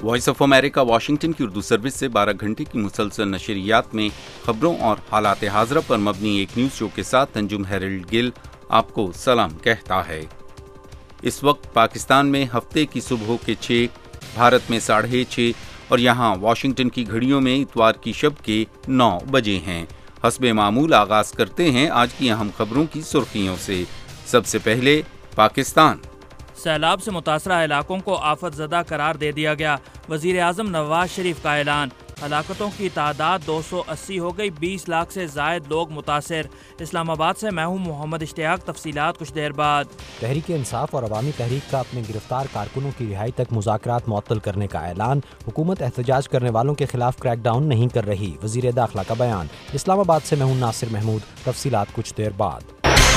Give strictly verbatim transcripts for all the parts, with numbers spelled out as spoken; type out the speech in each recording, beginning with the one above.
Voice of America Washington की Urdu service से बारह घंटे की मुसलसल नशरियात में खबरों और हालात हाज़रा पर मबनी एक न्यूज़ शो के साथ अंजुम हेरल्ड गिल आपको सलाम कहता है। इस वक्त पाकिस्तान में हफ्ते की सुबह के छः, भारत में साढ़े छः और यहाँ वाशिंगटन की घड़ियों में इतवार की शब के नौ बजे हैं। हस्बे मामूल आगाज़ करते हैं आज की अहम खबरों की सुर्खियों से। सबसे पहले पाकिस्तान। सैलाब से मुतासरा इलाकों को आफत ज़दा करार दे दिया गया। वज़ीर आज़म नवाज शरीफ का ऐलान। हलाकतों की तादाद दो सौ अस्सी हो गई, बीस लाख से ज़ायद लोग मुतासर। इस्लामाबाद से मैं हूँ मोहम्मद इश्तियाक, तफसीलात कुछ देर बाद। तहरीक इंसाफ और अवामी तहरीक का अपने गिरफ्तार कारकुनों की रिहाई तक मुज़ाकरात मुअत्तल करने का ऐलान। हुकूमत एहतजाज करने वालों के खिलाफ क्रैकडाउन नहीं कर रही, वज़ीर दाखिला का बयान। इस्लामाबाद से मैं हूँ नासिर महमूद, तफसीलात कुछ देर बाद।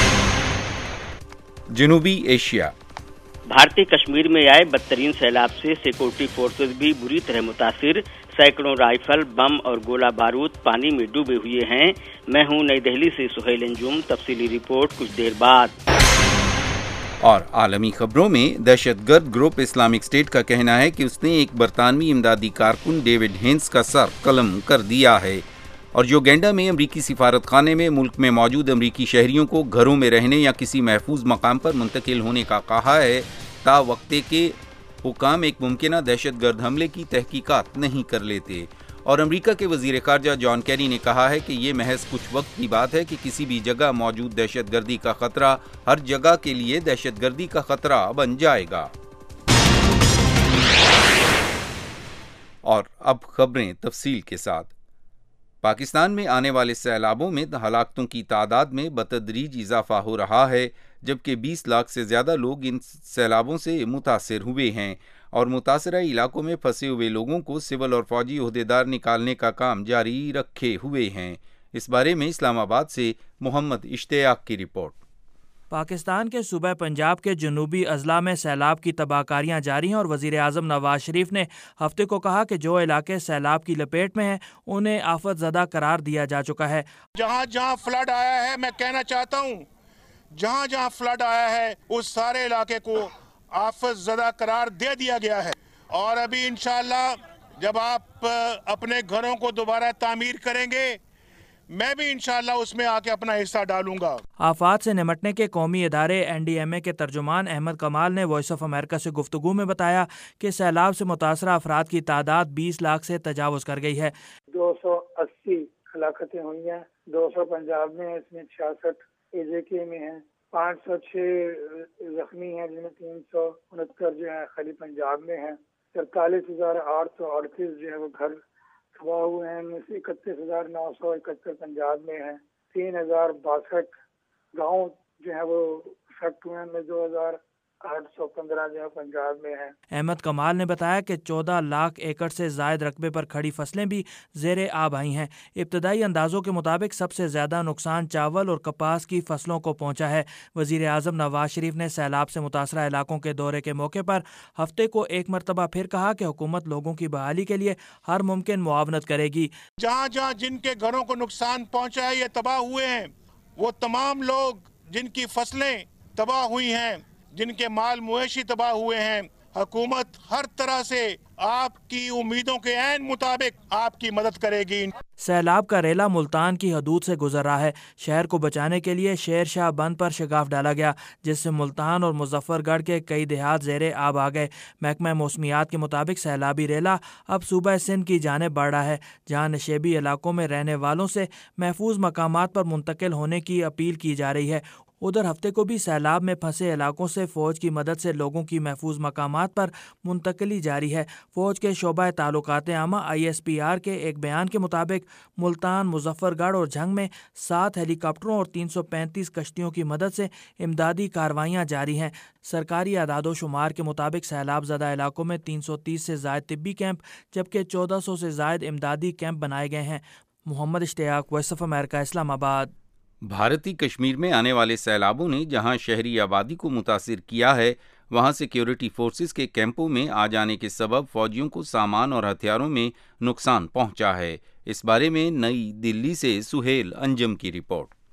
जनूबी एशिया। भारतीय कश्मीर में आए बदतरीन सैलाब से सिक्योरिटी फोर्सेज भी बुरी तरह मुतासिर। सैकड़ों राइफल, बम और गोला बारूद पानी में डूबे हुए हैं। मैं हूं नई दिल्ली से सुहेल अंजुम, तफसीली रिपोर्ट कुछ देर बाद। और आलमी खबरों में दहशतगर्द ग्रुप इस्लामिक स्टेट का कहना है कि उसने एक बरतानवी इमदादी कारकुन डेविड हेंस का सर कलम कर दिया है। और योगेंडा में अमरीकी सिफारत खाने में मुल्क में मौजूद अमरीकी शहरियों को घरों में रहने या किसी महफूज मकाम पर मुंतकिल होने का कहा है। ता वक्ते के हुकाम एक मुमकिना दहशतगर्द हमले की तहकीकात नहीं कर लेते। और अमरीका के वजीर खारजा जॉन कैरी ने कहा है कि ये महज कुछ वक्त की बात है कि किसी भी जगह मौजूद दहशतगर्दी का खतरा हर जगह के लिए दहशतगर्दी का खतरा बन जाएगा। और अब खबरें तफसील के साथ। पाकिस्तान में आने वाले सैलाबों में हलाकतों की तादाद में बतदरीज इजाफा हो रहा है, जबकि बीस लाख से ज़्यादा लोग इन सैलाबों से मुतासिर हुए हैं और मुतासरा इलाकों में फंसे हुए लोगों को सिविल और फौजी ओहदेदार निकालने का काम जारी रखे हुए हैं। इस बारे में इस्लामाबाद से मोहम्मद इश्तियाक की रिपोर्ट। पाकिस्तान के सूबे पंजाब के जनूबी अजला में सैलाब की तबाहकारियां जारी हैं और वज़ीर आज़म नवाज शरीफ ने हफ्ते को कहा कि जो इलाके सैलाब की लपेट में हैं उन्हें आफत ज़दा करार दिया जा चुका है। जहाँ जहाँ फ्लड आया है, मैं कहना चाहता हूँ, जहाँ जहाँ फ्लड आया है उस सारे इलाके को आफत ज़दा करार दे दिया गया है। और अभी इंशाअल्लाह जब आप अपने घरों को दोबारा तामीर करेंगे, मैं भी इंशाअल्लाह उसमें आके अपना हिस्सा डालूंगा। आफात से निमटने के कौमी इदारे एन डी एम ए के तर्जुमान अहमद कमाल ने वॉइस ऑफ अमेरिका से गुफ्तगू में बताया कि सैलाब से मुतासरा अफराद की तादाद बीस लाख से तजावुज कर गई है। दो सौ अस्सी हलाकतें हुई हैं, दो सौ पंजाब में है, इसमें छियासठ एजेके में है, पाँच सौ छः जख्मी हैं जिनमें तीन सौ उनहत्तर जो है खाली पंजाब में है, सैंतालीस हजार आठ सौ अड़तीस जो है वो घर तबाह हुए हैं, इनमें से इकतीस हजार नौ सौ इकहत्तर पंजाब में है, तीन हजार बासठ गाँव जो है वो इफेक्ट हुए हैं, में दो हजार आठ सौ पंद्रह जो है पंजाब में है। अहमद कमाल ने बताया कि चौदह लाख एकड़ से जायद रकबे पर खड़ी फसलें भी ज़ेरे आब आई हैं। इब्तदाई अंदाजों के मुताबिक सबसे ज़्यादा नुकसान चावल और कपास की फसलों को पहुंचा है। वज़ीर आज़म नवाज शरीफ ने सैलाब से मुतासरा इलाकों के दौरे के मौके पर हफ्ते को एक मरतबा फिर कहा कि हुकूमत लोगों की बहाली के लिए हर मुमकिन मुआवनत करेगी। जहाँ जहाँ जिनके घरों को नुकसान पहुँचा है या तबाह हुए हैं, वो तमाम लोग जिनकी फसलें तबाह हुई हैं, जिनके माल मुएशी तबाह हुए हैं, हुकूमत हर तरह से आपकी उम्मीदों के ऐन मुताबिक आपकी मदद करेगी। सैलाब का रेला मुल्तान की हदूद से गुजर रहा है। शहर को बचाने के लिए शेर शाह बंद पर शिगाफ डाला गया, जिससे मुल्तान और मुजफ्फरगढ़ के कई देहात ज़ेरे आब आ गए। महकमा मौसमियात के मुताबिक सैलाबी रेला अब सूबा सिंध की जानिब बढ़ रहा है, जहाँ नशेबी इलाकों में रहने वालों से महफूज मकामात पर मुंतकिल होने की अपील की जा रही है। उधर हफ्ते को भी सैलाब में फंसे इलाकों से फ़ौज की मदद से लोगों की महफूज मकामात पर मुंतकली जारी है। फ़ौज के शोबा ताल्लुकात आमा आई एस पी आर के एक बयान के मुताबिक मुल्तान, मुजफ्फरगढ़ और झंग में सात हेलीकॉप्टरों और तीन सौ पैंतीस कश्तियों की मदद से इमदादी कार्रवाइयाँ जारी हैं। सरकारी आदादो शुमार के मुताबिक सैलाब ज़दा इलाकों में तीन सौ तीस से ज़ायद तिब्बी कैंप जबकि चौदह सौ से ज़ायद इमदादी कैंप बनाए गए हैं। Mohammad Ishtiaq, voice of America, Islamabad. भारतीय कश्मीर में आने वाले सैलाबों ने जहां शहरी आबादी को मुतासिर किया है, वहां सिक्योरिटी फोर्सेस के कैंपों में आ जाने के सबब फौजियों को सामान और हथियारों में नुकसान पहुंचा है। इस बारे में नई दिल्ली से सुहेल अंजुम की रिपोर्ट।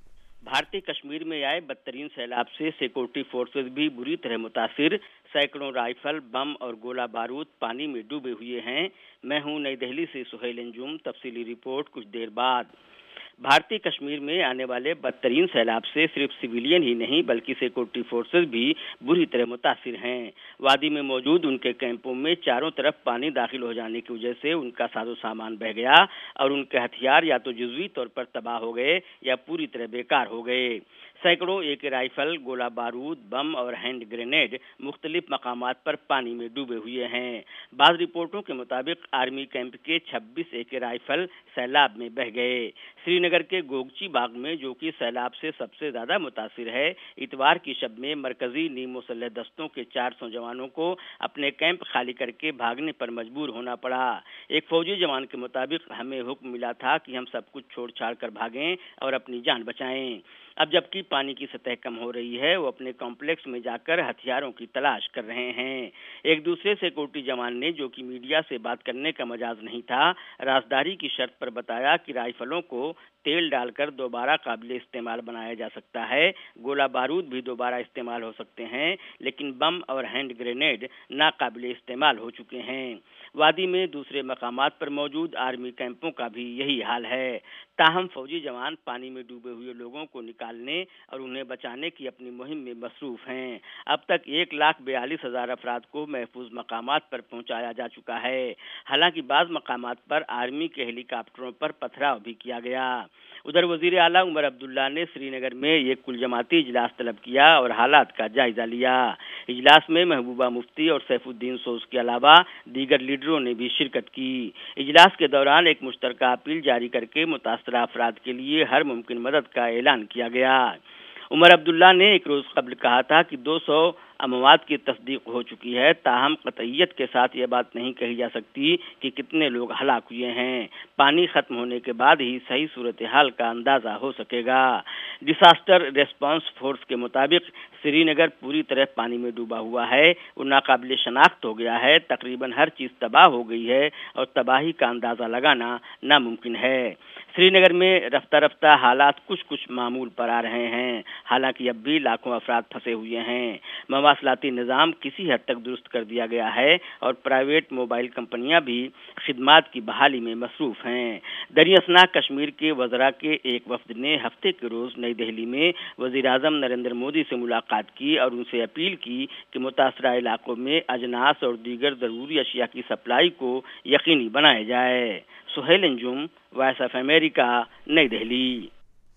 भारतीय कश्मीर में आए बदतरीन सैलाब से सिक्योरिटी फोर्सेज भी बुरी तरह मुतासिर। सैकड़ों राइफल, बम और गोला बारूद पानी में डूबे हुए हैं। मैं हूं नई दिल्ली से सुहेल अंजुम। तफसीली रिपोर्ट कुछ देर बाद। भारतीय कश्मीर में आने वाले बदतरीन सैलाब से सिर्फ सिविलियन ही नहीं बल्कि सिक्योरिटी फोर्सेज भी बुरी तरह मुतासिर हैं। वादी में मौजूद उनके कैंपों में चारों तरफ पानी दाखिल हो जाने की वजह से उनका साजो सामान बह गया और उनके हथियार या तो जुज़वी तौर पर तबाह हो गए या पूरी तरह बेकार हो गए। सैकड़ों ए के राइफल, गोला बारूद, बम और हैंड ग्रेनेड मुख्तलिफ मकामात पर पानी में डूबे हुए हैं। बाद रिपोर्टों के मुताबिक आर्मी कैंप के छब्बीस ए के राइफल सैलाब में बह गए। श्रीनगर के गोगची बाग में, जो कि सैलाब से सबसे ज्यादा मुतासिर है, इतवार की शब में मरकजी नीम मुसल्लह दस्तों के चार सौ जवानों को अपने कैंप खाली करके भागने पर मजबूर होना पड़ा। एक फौजी जवान के मुताबिक हमें हुक्म मिला था कि हम सब कुछ छोड़ छाड़ कर भागें और अपनी जान बचाएं। अब जबकि पानी की सतह कम हो रही है, वो अपने कॉम्प्लेक्स में जाकर हथियारों की तलाश कर रहे हैं। एक दूसरे सिक्योरिटी जवान ने, जो कि मीडिया से बात करने का मजाज नहीं था, राजदारी की शर्त पर बताया कि राइफलों को तेल डालकर दोबारा काबिल इस्तेमाल बनाया जा सकता है। गोला बारूद भी दोबारा इस्तेमाल हो सकते हैं, लेकिन बम और हैंड ग्रेनेड नाकाबिल इस्तेमाल हो चुके हैं। वादी में दूसरे मकामात पर मौजूद आर्मी कैंपों का भी यही हाल है। ताहम फौजी जवान पानी में डूबे हुए लोगों को निकालने और उन्हें बचाने की अपनी मुहिम में मसरूफ हैं। अब तक एक लाख बयालीस हजार अफराद को महफूज मकामात पर पहुंचाया जा चुका है। हालांकि बाज़ मकामात पर आर्मी के हेलीकॉप्टरों पर पथराव भी किया गया। उधर वजीर आला उमर अब्दुल्ला ने श्रीनगर में एक कुल जमाती इजलास तलब किया और हालात का जायजा लिया। इजलास में महबूबा मुफ्ती और सैफुद्दीन सोज के अलावा दीगर लीडरों ने भी शिरकत की। इजलास के दौरान एक मुश्तरका अपील जारी करके मुतासरा अफराद के लिए हर मुमकिन मदद का ऐलान किया गया। उमर अब्दुल्ला ने एक रोज कबल कहा था कि दो सौ अमवात की तस्दीक हो चुकी है, ताहम कतईयत के साथ यह बात नहीं कही जा सकती कि कितने लोग हलाक हुए हैं। पानी खत्म होने के बाद ही सही सूरत हाल का अंदाजा हो सकेगा। डिसास्टर रेस्पॉन्स फोर्स के मुताबिक श्रीनगर पूरी तरह पानी में डूबा हुआ है, वो नाकाबिल शनाख्त हो गया है। तकरीबन हर चीज तबाह हो गई है और तबाही का अंदाजा लगाना नामुमकिन है। श्रीनगर में रफ्ता रफ्ता हालात कुछ कुछ मामूल पर आ रहे हैं, हालांकि अब भी लाखों अफराद फंसे हुए हैं। मवासलाती निज़ाम किसी हद तक दुरुस्त कर दिया गया है और प्राइवेट मोबाइल कंपनियां भी खिदमात की बहाली में मसरूफ हैं। दरियासना कश्मीर के वज़रा के एक वफद ने हफ्ते के रोज नई दिल्ली में वज़ीर आज़म नरेंद्र मोदी से मुलाकात की और उनसे अपील की कि मुतासरा इलाकों में अजनास और दीगर ज़रूरी अशिया की सप्लाई को यकीनी बनाया जाए। Suhail Anjum, voice of America, New Delhi.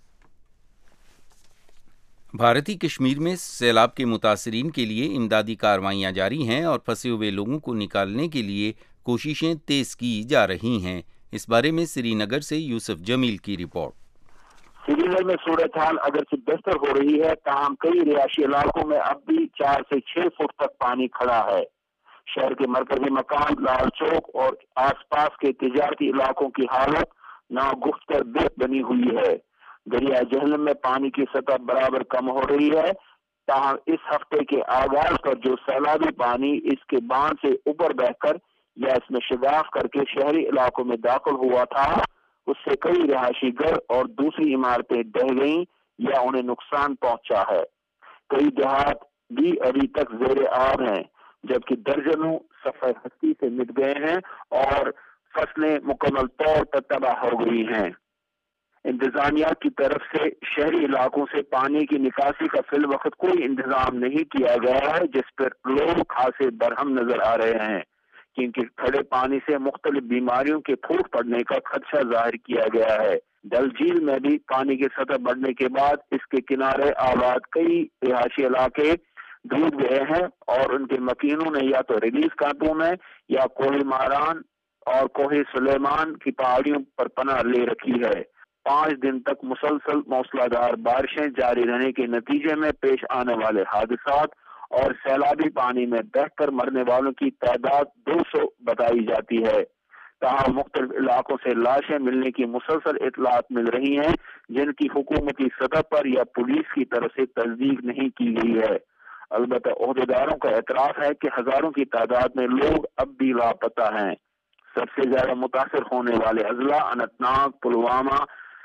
भारतीय कश्मीर में सैलाब के मुतासरीन के लिए इमदादी कार्रवाइयाँ जारी हैं और फंसे हुए लोगों को निकालने के लिए कोशिशें तेज की जा रही हैं। इस बारे में श्रीनगर से यूसुफ जमील की रिपोर्ट। श्रीनगर में सूरत हाल अगरचे बेहतर हो रही है, ताहम कई रिहायशी इलाकों में अब भी चार से छह फुट तक पानी खड़ा है। शहर के मरकजी मकान लाल चौक और आसपास के तिजारती इलाकों की हालत नागुफ्तर बेत बनी हुई है। दरिया जहलम में पानी की सतह बराबर कम हो रही है। ताहम इस हफ्ते के आगाज पर जो सैलाबी पानी इसके बांध से ऊपर बहकर या इसमें शिगाफ करके शहरी इलाकों में दाखिल हुआ था, उससे कई रिहायशी घर और दूसरी इमारतें ढह गईं या उन्हें नुकसान पहुंचा है। कई देहात भी अभी तक जेर आब हैं, जबकि दर्जनों सफर हस्ती से मिट गए हैं और फसलें मुकम्मल तौर पर तबाह हो गई हैं। इंतजामिया की तरफ से शहरी इलाकों से पानी की निकासी का फिल वक्त कोई इंतजाम नहीं किया गया है, जिस पर लोग खासे बरहम नजर आ रहे हैं, क्योंकि खड़े पानी से मुख्तलिफ बीमारियों के फूट पड़ने का खदशा जाहिर किया गया है। डल झील में भी पानी की सतह बढ़ने के बाद इसके किनारे आबाद कई रिहायशी इलाके डूब गए हैं और उनके मकीनों ने या तो रिलीफ कैंपों में या कोहे मारान और कोहे सुलेमान की पहाड़ियों पर पनाह ले रखी है। पांच दिन तक मुसलसल मौसलाधार बारिशें जारी रहने के नतीजे में पेश आने वाले हादसात और सैलाबी पानी में बहकर मरने वालों की तादाद दो सौ बताई जाती है। तहाँ मुख्तलिफ इलाकों से लाशें मिलने की मुसलसल इतलात मिल रही हैं, जिनकी हुकूमती सतह पर या पुलिस की तरफ से तस्दीक नहीं की गई है। अलबत्ता ओहदेदारों का एतराफ है कि हजारों की तादाद में लोग अब भी लापता हैं। सबसे ज्यादा मुतासर होने वाले अजला अनंतनाग, पुलवामा,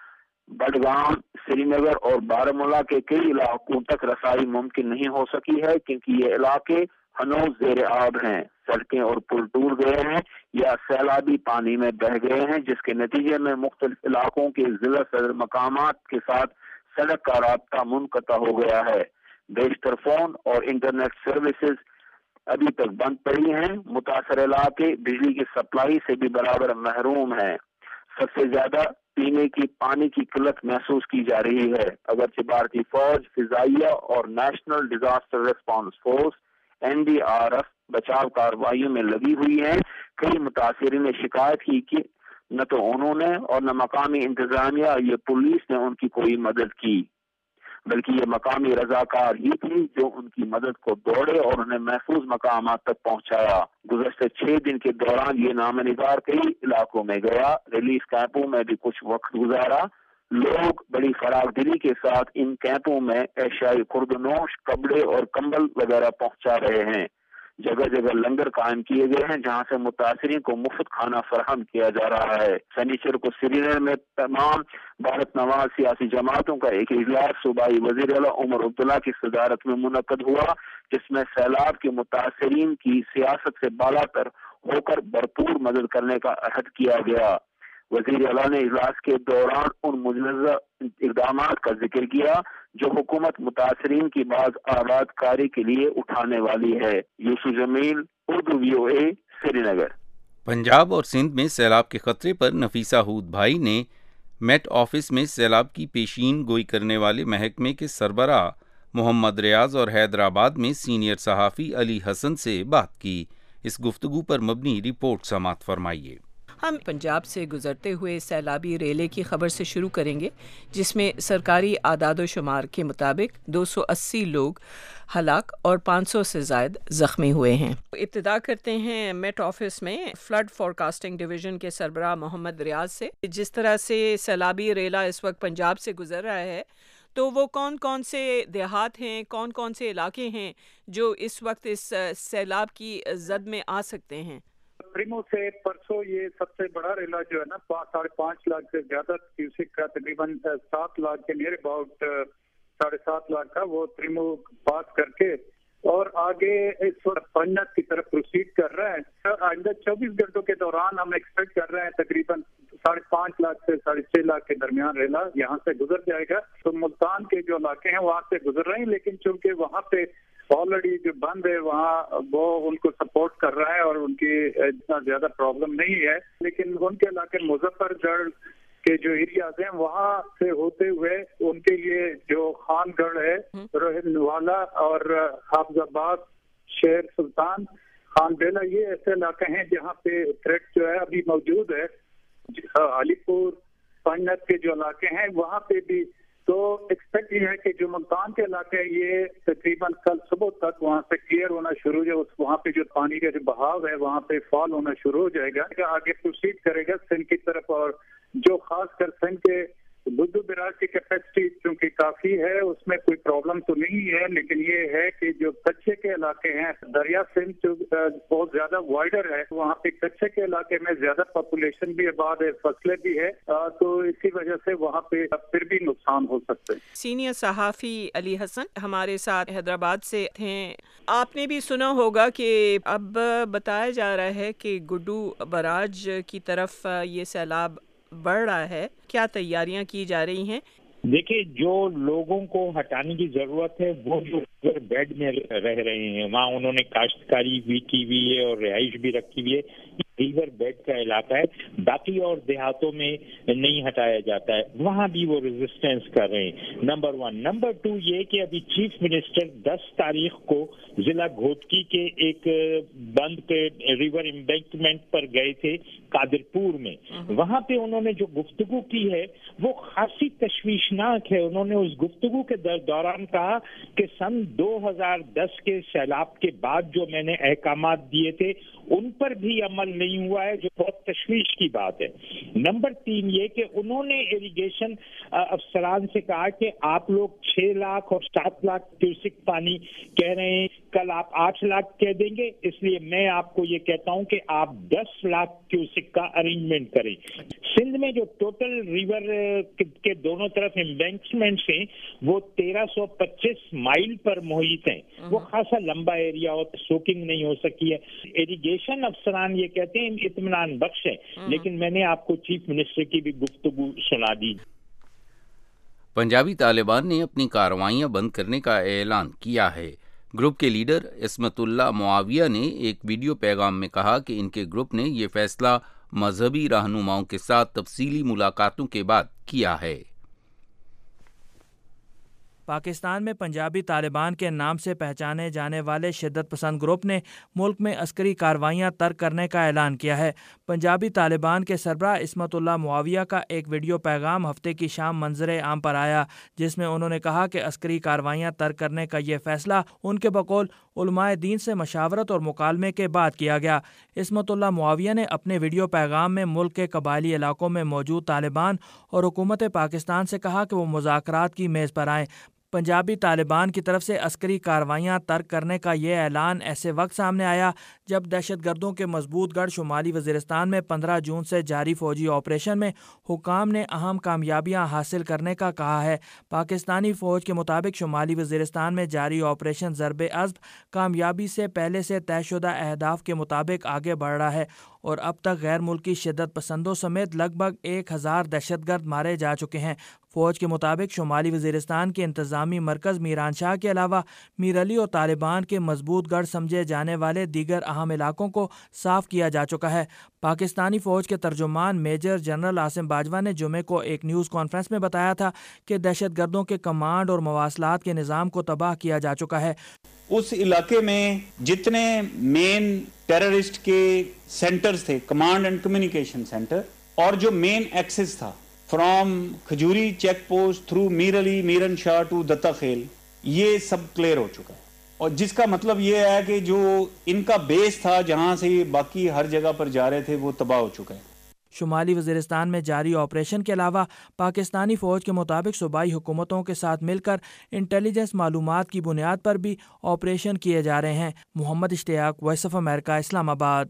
بڈگام، سری نگر اور بارہمولہ کے کئی علاقوں تک رسائی ممکن نہیں ہو سکی ہے کیونکہ یہ علاقے ہنوز زیر آب ہیں، سڑکیں اور پل ٹوٹ گئے ہیں یا سیلابی پانی میں بہہ گئے ہیں، جس کے نتیجے میں مختلف علاقوں کے ضلع صدر مقامات کے ساتھ سڑک کا رابطہ منقطع ہو گیا ہے۔ بیشتر فون اور انٹرنیٹ سروسز ابھی تک بند پڑی ہیں۔ متاثر علاقے بجلی کی سپلائی سے بھی برابر محروم ہیں۔ سب سے زیادہ پینے کی پانی کی قلت محسوس کی جا رہی ہے، اگرچہ بھارتی فوج، فضائیہ اور national disaster response force N D R F بچاؤ کارروائیوں میں لگی ہوئی ہیں۔ کئی متاثرین نے شکایت کی کہ نہ تو انہوں نے اور نہ مقامی انتظامیہ یا پولیس نے ان کی کوئی مدد کی، بلکہ یہ مقامی رضاکار ہی تھی جو ان کی مدد کو دوڑے اور انہیں محفوظ مقامات تک پہنچایا۔ گزشتہ چھ دن کے دوران یہ نامہ نگار کئی علاقوں میں گیا، ریلیف کیمپوں میں بھی کچھ وقت گزارا۔ لوگ بڑی فراغ دلی کے ساتھ ان کیمپوں میں اشیاء خوردنوش، کپڑے اور کمبل وغیرہ پہنچا رہے ہیں۔ جگہ جگہ لنگر قائم کیے گئے ہیں جہاں سے متاثرین کو مفت کھانا فراہم کیا جا رہا ہے۔ سنیچر کو سری نگر میں تمام بھارت نواز سیاسی جماعتوں کا ایک اجلاس صوبائی وزیر اعلیٰ عمر عبداللہ کی صدارت میں منعقد ہوا، جس میں سیلاب کے متاثرین کی سیاست سے بالا تر ہو کر بھرپور مدد کرنے کا عہد کیا گیا۔ وزیر اعلیٰ نے اجلاس کے دوران ان مجوزہ اقدامات کا ذکر کیا جو حکومت متاثرین کی بعض آباد کاری کے لیے اٹھانے والی ہے۔ یوسف جمیل، اردو وی او اے، سری نگر۔ پنجاب اور سندھ میں سیلاب کے خطرے پر نفیسہ ہود بھائی نے میٹ آفس میں سیلاب کی پیشین گوئی کرنے والے محکمے کے سربراہ محمد ریاض اور حیدرآباد میں سینئر صحافی علی حسن سے بات کی۔ اس گفتگو پر مبنی رپورٹ سماعت فرمائیے۔ ہم پنجاب سے گزرتے ہوئے سیلابی ریلے کی خبر سے شروع کریں گے، جس میں سرکاری اعداد و شمار کے مطابق دو سو اسی لوگ ہلاک اور پانچ سو سے زائد زخمی ہوئے ہیں۔ ابتدا کرتے ہیں میٹ آفس میں فلڈ فورکاسٹنگ ڈویژن کے سربراہ محمد ریاض سے۔ جس طرح سے سیلابی ریلا اس وقت پنجاب سے گزر رہا ہے، تو وہ کون کون سے دیہات ہیں، کون کون سے علاقے ہیں جو اس وقت اس سیلاب کی زد میں آ سکتے ہیں؟ پریمو سے پرسوں یہ سب سے بڑا ریلا جو ہے نا ساڑھے پانچ لاکھ سے زیادہ کیوسک کا، تقریباً سات لاکھ کے نیئر اباؤٹ ساڑھے سات لاکھ کا وہ پریمو پاس کر کے اور آگے اس وقت پنجاب کی طرف پروسیڈ کر رہا ہے۔ آئندہ چوبیس گھنٹوں کے دوران ہم ایکسپیکٹ کر رہے ہیں تقریباً ساڑھے پانچ لاکھ سے ساڑھے چھ لاکھ کے درمیان ریلا یہاں سے گزر جائے گا۔ تو ملتان کے جو علاقے ہیں وہاں سے گزر رہے ہیں، لیکن چونکہ وہاں پہ آلریڈی جو بند ہے وہاں وہ ان کو سپورٹ کر رہا ہے اور ان کی اتنا زیادہ پرابلم نہیں ہے، لیکن ان کے علاقے مظفر گڑھ کے جو ایریاز ہیں وہاں سے ہوتے ہوئے ان کے لیے جو خان گڑھ ہے، روہن والا اور حافظ آباد، شیر سلطان، خان بیلا، یہ ایسے علاقے ہیں جہاں پہ تھریٹ جو ہے ابھی موجود ہے۔ علی پور، پنجاب کے جو علاقے ہیں وہاں پہ بھی تو ایکسپیکٹ یہ ہے کہ جو ملتان کے علاقے یہ تقریباً کل صبح تک وہاں سے کلیئر ہونا شروع ہو جائے، وہاں پہ جو پانی کا جو بہاؤ ہے وہاں پہ فال ہونا شروع ہو جائے گا، آگے پروسیڈ کرے گا سندھ کی طرف۔ اور جو خاص کر سندھ کے بدھو براج کی کیپیسٹی چونکہ کافی ہے، اس میں کوئی پرابلم تو نہیں ہے، لیکن یہ ہے کہ جو کچھے کے علاقے ہیں، دریا سندھ جو بہت زیادہ وائڈر ہے، وہاں پہ کچھے کے علاقے میں زیادہ پاپولیشن بھی آباد ہے، فصلیں بھی ہے، تو اسی وجہ سے وہاں پہ پھر بھی نقصان ہو سکتے ہیں۔ سینئر صحافی علی حسن ہمارے ساتھ حیدرآباد سے ہیں۔ آپ نے بھی سنا ہوگا کہ اب بتایا جا رہا ہے کہ گڈو براج کی طرف یہ سیلاب بڑھ رہا ہے، کیا تیاریاں کی جا رہی ہیں؟ دیکھیں، جو لوگوں کو ہٹانے کی ضرورت ہے وہ جو بیڈ میں رہ رہے ہیں وہاں انہوں نے کاشتکاری بھی کی ہوئی ہے اور رہائش بھی رکھی ہوئی ہے، ریور بیڈ کا علاقہ ہے، باقی اور دیہاتوں میں نہیں ہٹایا جاتا ہے، وہاں بھی وہ ریزسٹنس کر رہے ہیں۔ Number one. نمبر ٹو یہ کہ ابھی چیف منسٹر دس تاریخ کو ضلع گھوٹکی کے ایک بند پہ ریور امبینکمنٹ پر گئے تھے قادرپور میں، وہاں پہ انہوں نے جو گفتگو کی ہے وہ خاصی تشویشناک ہے۔ انہوں نے اس گفتگو کے دوران کہا کہ سن دو ہزار دس کے سیلاب کے بعد جو میں نے احکامات دیے تھے ان پر بھی عمل نہیں ہوا ہے، جو بہت تشویش کی بات ہے۔ نمبر تین یہ کہ انہوں نے اریگیشن افسران سے کہا کہ آپ لوگ چھ لاکھ اور سات لاکھ کیوسک پانی کہہ رہے ہیں، کل آپ آٹھ لاکھ کہہ دیں گے، اس لیے میں آپ کو یہ کہتا ہوں کہ آپ دس لاکھ کیوسک کا ارینجمنٹ کریں۔ سندھ میں جو ٹوٹل ریور کے دونوں طرف امبینکمنٹس ہیں وہ تیرہ سو پچیس مائل پر محیط ہیں، وہ خاصا لمبا ایریا اور سوکنگ نہیں ہو سکی ہے۔ اریگیشن افسران یہ کہتے ہیں اطمینان بخش ہے، لیکن میں نے آپ کو چیف منسٹر کی بھی گفتگو سنا دی۔ پنجابی طالبان نے اپنی کارروائیاں بند کرنے کا اعلان کیا ہے۔ گروپ کے لیڈر عصمت اللہ معاویہ نے ایک ویڈیو پیغام میں کہا کہ ان کے گروپ نے یہ فیصلہ مذہبی رہنماؤں کے ساتھ تفصیلی ملاقاتوں کے بعد کیا ہے۔ پاکستان میں پنجابی طالبان کے نام سے پہچانے جانے والے شدت پسند گروپ نے ملک میں عسکری کارروائیاں ترک کرنے کا اعلان کیا ہے۔ پنجابی طالبان کے سربراہ عصمت اللہ معاویہ کا ایک ویڈیو پیغام ہفتے کی شام منظر عام پر آیا، جس میں انہوں نے کہا کہ عسکری کارروائیاں ترک کرنے کا یہ فیصلہ ان کے بقول علماء دین سے مشاورت اور مکالمے کے بعد کیا گیا۔ عصمت اللہ معاویہ نے اپنے ویڈیو پیغام میں ملک کے قبائلی علاقوں میں موجود طالبان اور حکومت پاکستان سے کہا کہ وہ مذاکرات کی میز پر آئیں۔ پنجابی طالبان کی طرف سے عسکری کارروائیاں ترک کرنے کا یہ اعلان ایسے وقت سامنے آیا جب دہشت گردوں کے مضبوط گڑھ شمالی وزیرستان میں پندرہ جون سے جاری فوجی آپریشن میں حکام نے اہم کامیابیاں حاصل کرنے کا کہا ہے۔ پاکستانی فوج کے مطابق شمالی وزیرستان میں جاری آپریشن ضرب عضب کامیابی سے پہلے سے طے شدہ اہداف کے مطابق آگے بڑھ رہا ہے اور اب تک غیر ملکی شدت پسندوں سمیت لگ بھگ ایک ہزار دہشت گرد مارے جا چکے ہیں۔ فوج کے مطابق شمالی وزیرستان کے انتظامی مرکز میران شاہ کے علاوہ میر علی اور طالبان کے مضبوط گڑھ سمجھے جانے والے دیگر اہم علاقوں کو صاف کیا جا چکا ہے۔ پاکستانی فوج کے ترجمان میجر جنرل عاصم باجوہ نے جمعے کو ایک نیوز کانفرنس میں بتایا تھا کہ دہشت گردوں کے کمانڈ اور مواصلات کے نظام کو تباہ کیا جا چکا ہے۔ اس علاقے میں جتنے مین ٹیررسٹ کے سینٹرز تھے، کمانڈ اینڈ کمیونیکیشن سینٹر، اور جو مین ایکسس تھا from Khajuri check post through Mir Ali Miran Shah to Datta Khel, یہ سب کلیئر ہو چکا ہے، اور جس کا مطلب یہ ہے کہ جو ان کا بیس تھا جہاں سے باقی ہر جگہ پر جا رہے تھے وہ تباہ ہو چکا ہے۔ شمالی وزیرستان میں جاری آپریشن کے علاوہ پاکستانی فوج کے مطابق صوبائی حکومتوں کے ساتھ مل کر انٹیلیجنس معلومات کی بنیاد پر بھی آپریشن کیے جا رہے ہیں۔ محمد اشتیاق، وائس آف امریکہ، اسلام آباد۔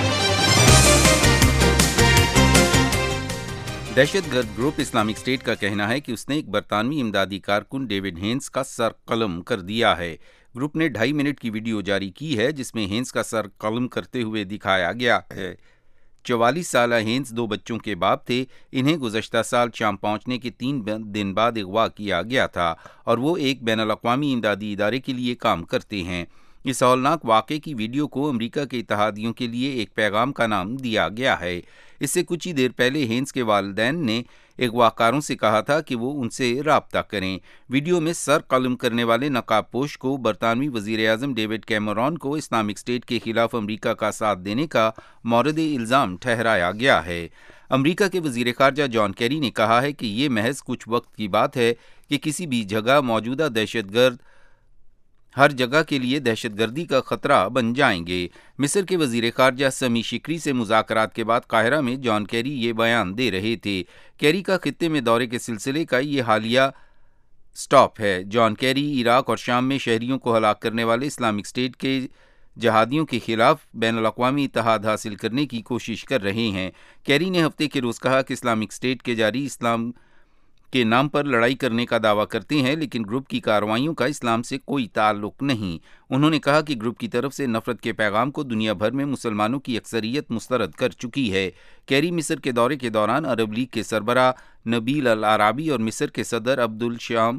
دہشت گرد گروپ اسلامک اسٹیٹ کا کہنا ہے کہ اس نے ایک برطانوی امدادی کارکن ڈیوڈ ہینس کا سر قلم کر دیا ہے۔ گروپ نے ڈھائی منٹ کی ویڈیو جاری کی ہے جس میں ہینس کا سر قلم کرتے ہوئے دکھایا گیا ہے۔ چوالیس سالہ ہینس دو بچوں کے باپ تھے۔ انہیں گزشتہ سال شام پہنچنے کے تین دن بعد اغوا کیا گیا تھا اور وہ ایک بین الاقوامی امدادی ادارے کے لیے کام کرتے ہیں۔ اس ہولناک واقعے کی ویڈیو کو امریکہ کے اتحادیوں کے لیے ایک پیغام کا نام دیا گیا ہے۔ اس سے کچھ ہی دیر پہلے ہینس کے والدین نے اغواکاروں سے کہا تھا کہ وہ ان سے رابطہ کریں۔ ویڈیو میں سر قلم کرنے والے نقاب پوش کو برطانوی وزیر اعظم ڈیوڈ کیمرون کو اسلامک اسٹیٹ کے خلاف امریکہ کا ساتھ دینے کا مورد الزام ٹھہرایا گیا ہے۔ امریکہ کے وزیر خارجہ جان کیری نے کہا ہے کہ یہ محض کچھ وقت کی بات ہے کہ کسی بھی جگہ موجودہ دہشت گرد ہر جگہ کے لیے دہشت گردی کا خطرہ بن جائیں گے۔ مصر کے وزیر خارجہ سمی شکری سے مذاکرات کے بعد قاہرہ میں جان کیری یہ بیان دے رہے تھے۔ کیری کا خطے میں دورے کے سلسلے کا یہ حالیہ سٹاپ ہے۔ جان کیری عراق اور شام میں شہریوں کو ہلاک کرنے والے اسلامک اسٹیٹ کے جہادیوں کے خلاف بین الاقوامی اتحاد حاصل کرنے کی کوشش کر رہے ہیں۔ کیری نے ہفتے کے روز کہا کہ اسلامک اسٹیٹ کے جاری اسلام کے نام پر لڑائی کرنے کا دعویٰ کرتے ہیں لیکن گروپ کی کارروائیوں کا اسلام سے کوئی تعلق نہیں۔ انہوں نے کہا کہ گروپ کی طرف سے نفرت کے پیغام کو دنیا بھر میں مسلمانوں کی اکثریت مسترد کر چکی ہے۔ کیری مصر کے دورے کے دوران عرب لیگ کے سربراہ نبیل العرابی اور مصر کے صدر عبدالشام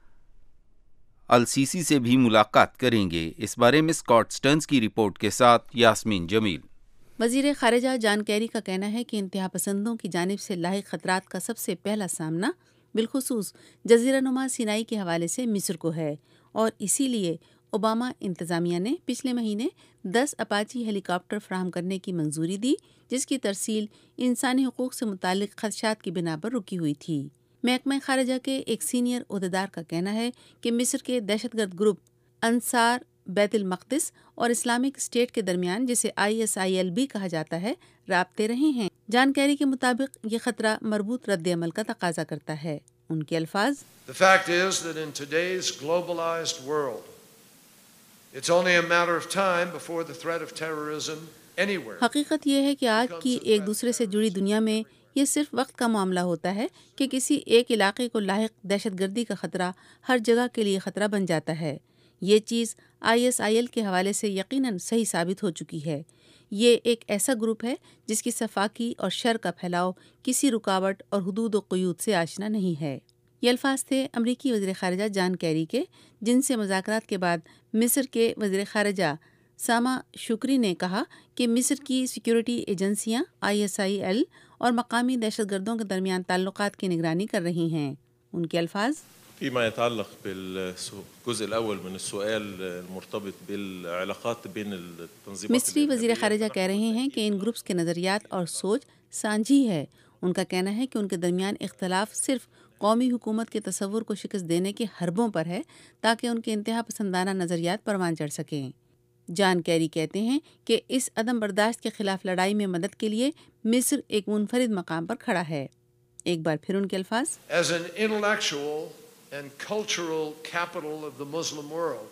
السیسی سے بھی ملاقات کریں گے۔ اس بارے میں اسکاٹ سٹرنز کی رپورٹ کے ساتھ یاسمین جمیل۔ وزیر خارجہ جان کیری کا کہنا ہے کہ انتہا پسندوں کی جانب سے لاحق خطرات کا سب سے پہلا سامنا بالخصوص جزیرہ نما سینائی کے حوالے سے مصر کو ہے، اور اسی لیے اوباما انتظامیہ نے پچھلے مہینے دس اپاچی ہیلی کاپٹر فراہم کرنے کی منظوری دی، جس کی ترسیل انسانی حقوق سے متعلق خدشات کی بنا پر رکی ہوئی تھی۔ محکمہ خارجہ کے ایک سینئر عہدیدار کا کہنا ہے کہ مصر کے دہشت گرد گروپ انصار بیت المقدس اور اسلامک اسٹیٹ کے درمیان، جسے آئی ایس آئی ایل بھی کہا جاتا ہے، رابطے رہے ہیں۔ جان کیری کے مطابق یہ خطرہ مربوط رد عمل کا تقاضا کرتا ہے۔ ان کے الفاظ: The fact is that in today's globalized world, it's only a matter of time before the threat of terrorism anywhere. حقیقت یہ ہے کہ آج کی ایک دوسرے سے جڑی دنیا میں یہ صرف وقت کا معاملہ ہوتا ہے کہ کسی ایک علاقے کو لاحق دہشت گردی کا خطرہ ہر جگہ کے لیے خطرہ بن جاتا ہے۔ یہ چیز آئی ایس آئی ایل کے حوالے سے یقیناً صحیح ثابت ہو چکی ہے۔ یہ ایک ایسا گروپ ہے جس کی صفاقی اور شر کا پھیلاؤ کسی رکاوٹ اور حدود و قیود سے آشنا نہیں ہے۔ یہ الفاظ تھے امریکی وزیر خارجہ جان کیری کے، جن سے مذاکرات کے بعد مصر کے وزیر خارجہ ساما شکری نے کہا کہ مصر کی سیکیورٹی ایجنسیاں آئی ایس آئی ایل اور مقامی دہشت گردوں کے درمیان تعلقات کی نگرانی کر رہی ہیں۔ ان کے الفاظ: فيما يتعلق بالجزء الأول من السؤال المرتبط بالعلاقات بين التنظيمات، مصری وزیر خارجہ کہہ رہے ہیں کہ ان گروپس کے نظریات اور سوچ سانجھی ہے۔ ان کا کہنا ہے کہ ان کے درمیان اختلاف صرف قومی حکومت کے تصور کو شکست دینے کے حربوں پر ہے تاکہ ان کے انتہا پسندانہ نظریات پروان چڑھ سکیں۔ جان کیری کہتے ہیں کہ اس عدم برداشت کے خلاف لڑائی میں مدد کے لیے مصر ایک منفرد مقام پر کھڑا ہے۔ ایک بار پھر ان کے الفاظ: As an intellectual and cultural capital of the Muslim world,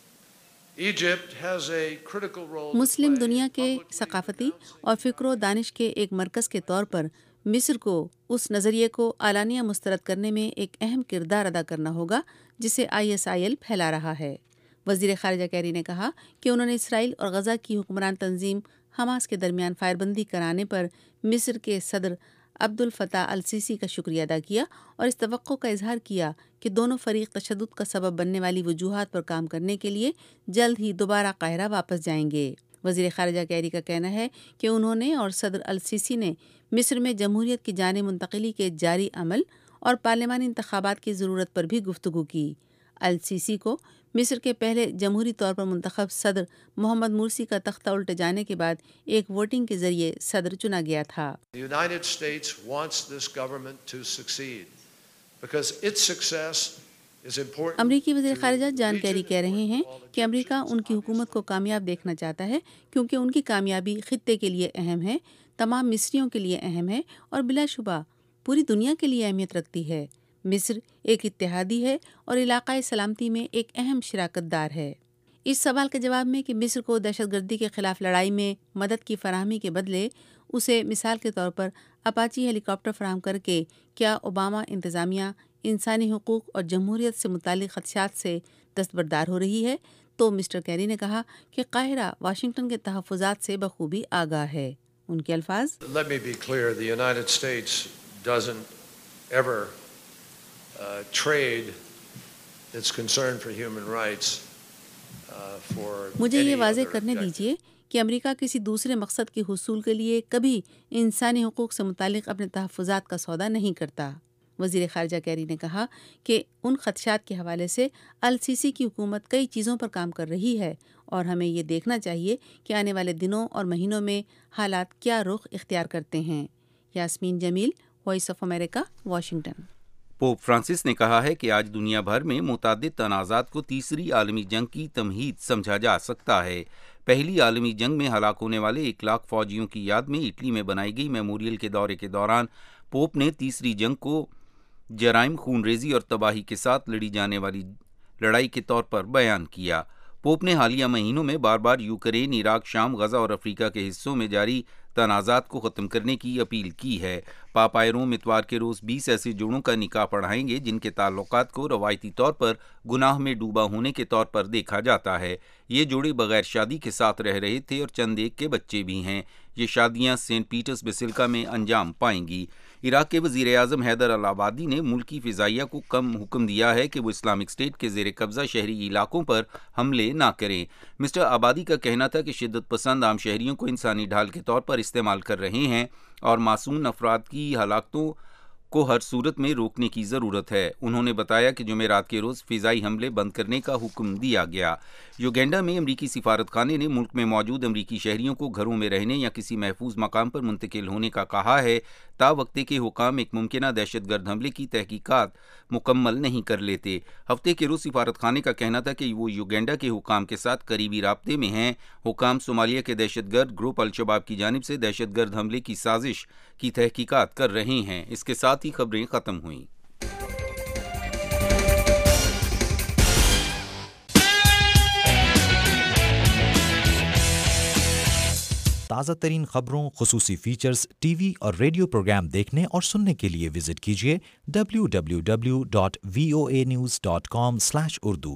Egypt has a critical role. مسلم دنیا کے ثقافتی اور فکر و دانش کے ایک مرکز کے طور پر مصر کو اس نظریے کو اعلانیہ مسترد کرنے میں ایک اہم کردار ادا کرنا ہوگا جسے آئی ایس آئی ایل پھیلا رہا ہے۔ وزیر خارجہ کیری نے کہا کہ انہوں نے اسرائیل اور غزہ کی حکمران تنظیم حماس کے درمیان فائر بندی کرانے پر مصر کے صدر عبد الفتاح السیسی کا شکریہ ادا کیا اور اس توقع کا اظہار کیا کہ دونوں فریق تشدد کا سبب بننے والی وجوہات پر کام کرنے کے لیے جلد ہی دوبارہ قاہرہ واپس جائیں گے۔ وزیر خارجہ کیری کا کہنا ہے کہ انہوں نے اور صدر السیسی نے مصر میں جمہوریت کی جانب منتقلی کے جاری عمل اور پارلیمانی انتخابات کی ضرورت پر بھی گفتگو کی۔ السیسی کو مصر کے پہلے جمہوری طور پر منتخب صدر محمد مرسی کا تختہ الٹ جانے کے بعد ایک ووٹنگ کے ذریعے صدر چنا گیا تھا۔ The United States wants this government to succeed because its success is important. امریکی وزیر خارجہ جان کیری کہہ رہے ہیں کہ امریکہ ان کی حکومت کو کامیاب دیکھنا چاہتا ہے کیونکہ ان کی کامیابی خطے کے لیے اہم ہے، تمام مصریوں کے لیے اہم ہے اور بلا شبہ پوری دنیا کے لیے اہمیت رکھتی ہے۔ مصر ایک اتحادی ہے اور علاقائی سلامتی میں ایک اہم شراکت دار ہے۔ اس سوال کے جواب میں کہ مصر کو دہشت گردی کے خلاف لڑائی میں مدد کی فراہمی کے بدلے اسے مثال کے طور پر اپاچی ہیلی کاپٹر فراہم کر کے کیا اوباما انتظامیہ انسانی حقوق اور جمہوریت سے متعلق خدشات سے دستبردار ہو رہی ہے، تو مسٹر کیری نے کہا کہ قاہرہ واشنگٹن کے تحفظات سے بخوبی آگاہ ہے۔ ان کے الفاظ: Let me be clear, the United States doesn't ever uh, trade its concern for human rights uh, for مجھے any یہ واضح other کرنے objective. دیجیے کہ امریکہ کسی دوسرے مقصد کے حصول کے لیے کبھی انسانی حقوق سے متعلق اپنے تحفظات کا سودا نہیں کرتا۔ وزیر خارجہ کیری نے کہا کہ ان خدشات کے حوالے سے السیسی کی حکومت کئی چیزوں پر کام کر رہی ہے اور ہمیں یہ دیکھنا چاہیے کہ آنے والے دنوں اور مہینوں میں حالات کیا رخ اختیار کرتے ہیں۔ Yasmeen Jamil, voice of America, Washington. Pope Francis نے کہا ہے کہ آج دنیا بھر میں متعدد تنازعات کو تیسری عالمی جنگ کی تمہید سمجھا جا سکتا ہے۔ پہلی عالمی جنگ میں ہلاک ہونے والے ایک لاکھ فوجیوں کی یاد میں اٹلی میں بنائی گئی میموریل کے دورے کے دوران پوپ نے تیسری جنگ کو جرائم، خون ریزی اور تباہی کے ساتھ لڑی جانے والی لڑائی کے طور پر بیان کیا۔ پوپ نے حالیہ مہینوں میں بار بار یوکرین، عراق، شام، غزہ اور افریقہ کے حصوں میں جاری تنازعات کو ختم کرنے کی اپیل کی ہے۔ پاپا روم اتوار کے روز بیس ایسے جوڑوں کا نکاح پڑھائیں گے جن کے تعلقات کو روایتی طور پر گناہ میں ڈوبا ہونے کے طور پر دیکھا جاتا ہے۔ یہ جوڑے بغیر شادی کے ساتھ رہ رہے تھے اور چند ایک کے بچے بھی ہیں۔ یہ شادیاں سینٹ پیٹرز بیسیلکا میں انجام پائیں گی۔ عراق کے وزیر اعظم حیدر العبادی نے ملکی فضائیہ کو کم حکم دیا ہے کہ وہ اسلامک اسٹیٹ کے زیر قبضہ شہری علاقوں پر حملے نہ کریں۔ مسٹر آبادی کا کہنا تھا کہ شدت پسند عام شہریوں کو انسانی ڈھال کے طور پر استعمال کر رہے ہیں اور معصوم افراد کی ہلاکتوں को हर सूरत में रोकने की ज़रूरत है। उन्होंने बताया कि जुमेरात के रोज़ फ़िज़ाई हमले बंद करने का हुक्म दिया गया। युगांडा में अमरीकी सिफारत खाने ने मुल्क में मौजूद अमरीकी शहरियों को घरों में रहने या किसी महफूज मकाम पर मुंतकिल होने का कहा है। तावक्ते के हुकाम एक मुमकिना दहशतगर्द हमले की तहकीकात मुकम्मल नहीं कर लेते। हफ्ते के रोज़ सिफारत खाने का कहना था कि वो युगांडा के हुकाम के साथ करीबी राब्ते में हैं। हुकाम सोमालिया के दहशतगर्द ग्रुप अल-शबाब की जानिब से दहशतगर्द हमले की साजिश की तहकीकात कर रहे हैं। इसके साथ ही खबरें ख़त्म हुईं। ताज़ा तरीन खबरों, खुसूसी फीचर्स, टीवी और रेडियो प्रोग्राम देखने और सुनने के लिए विजिट कीजिए W W W dot V O A news dot com slash Urdu.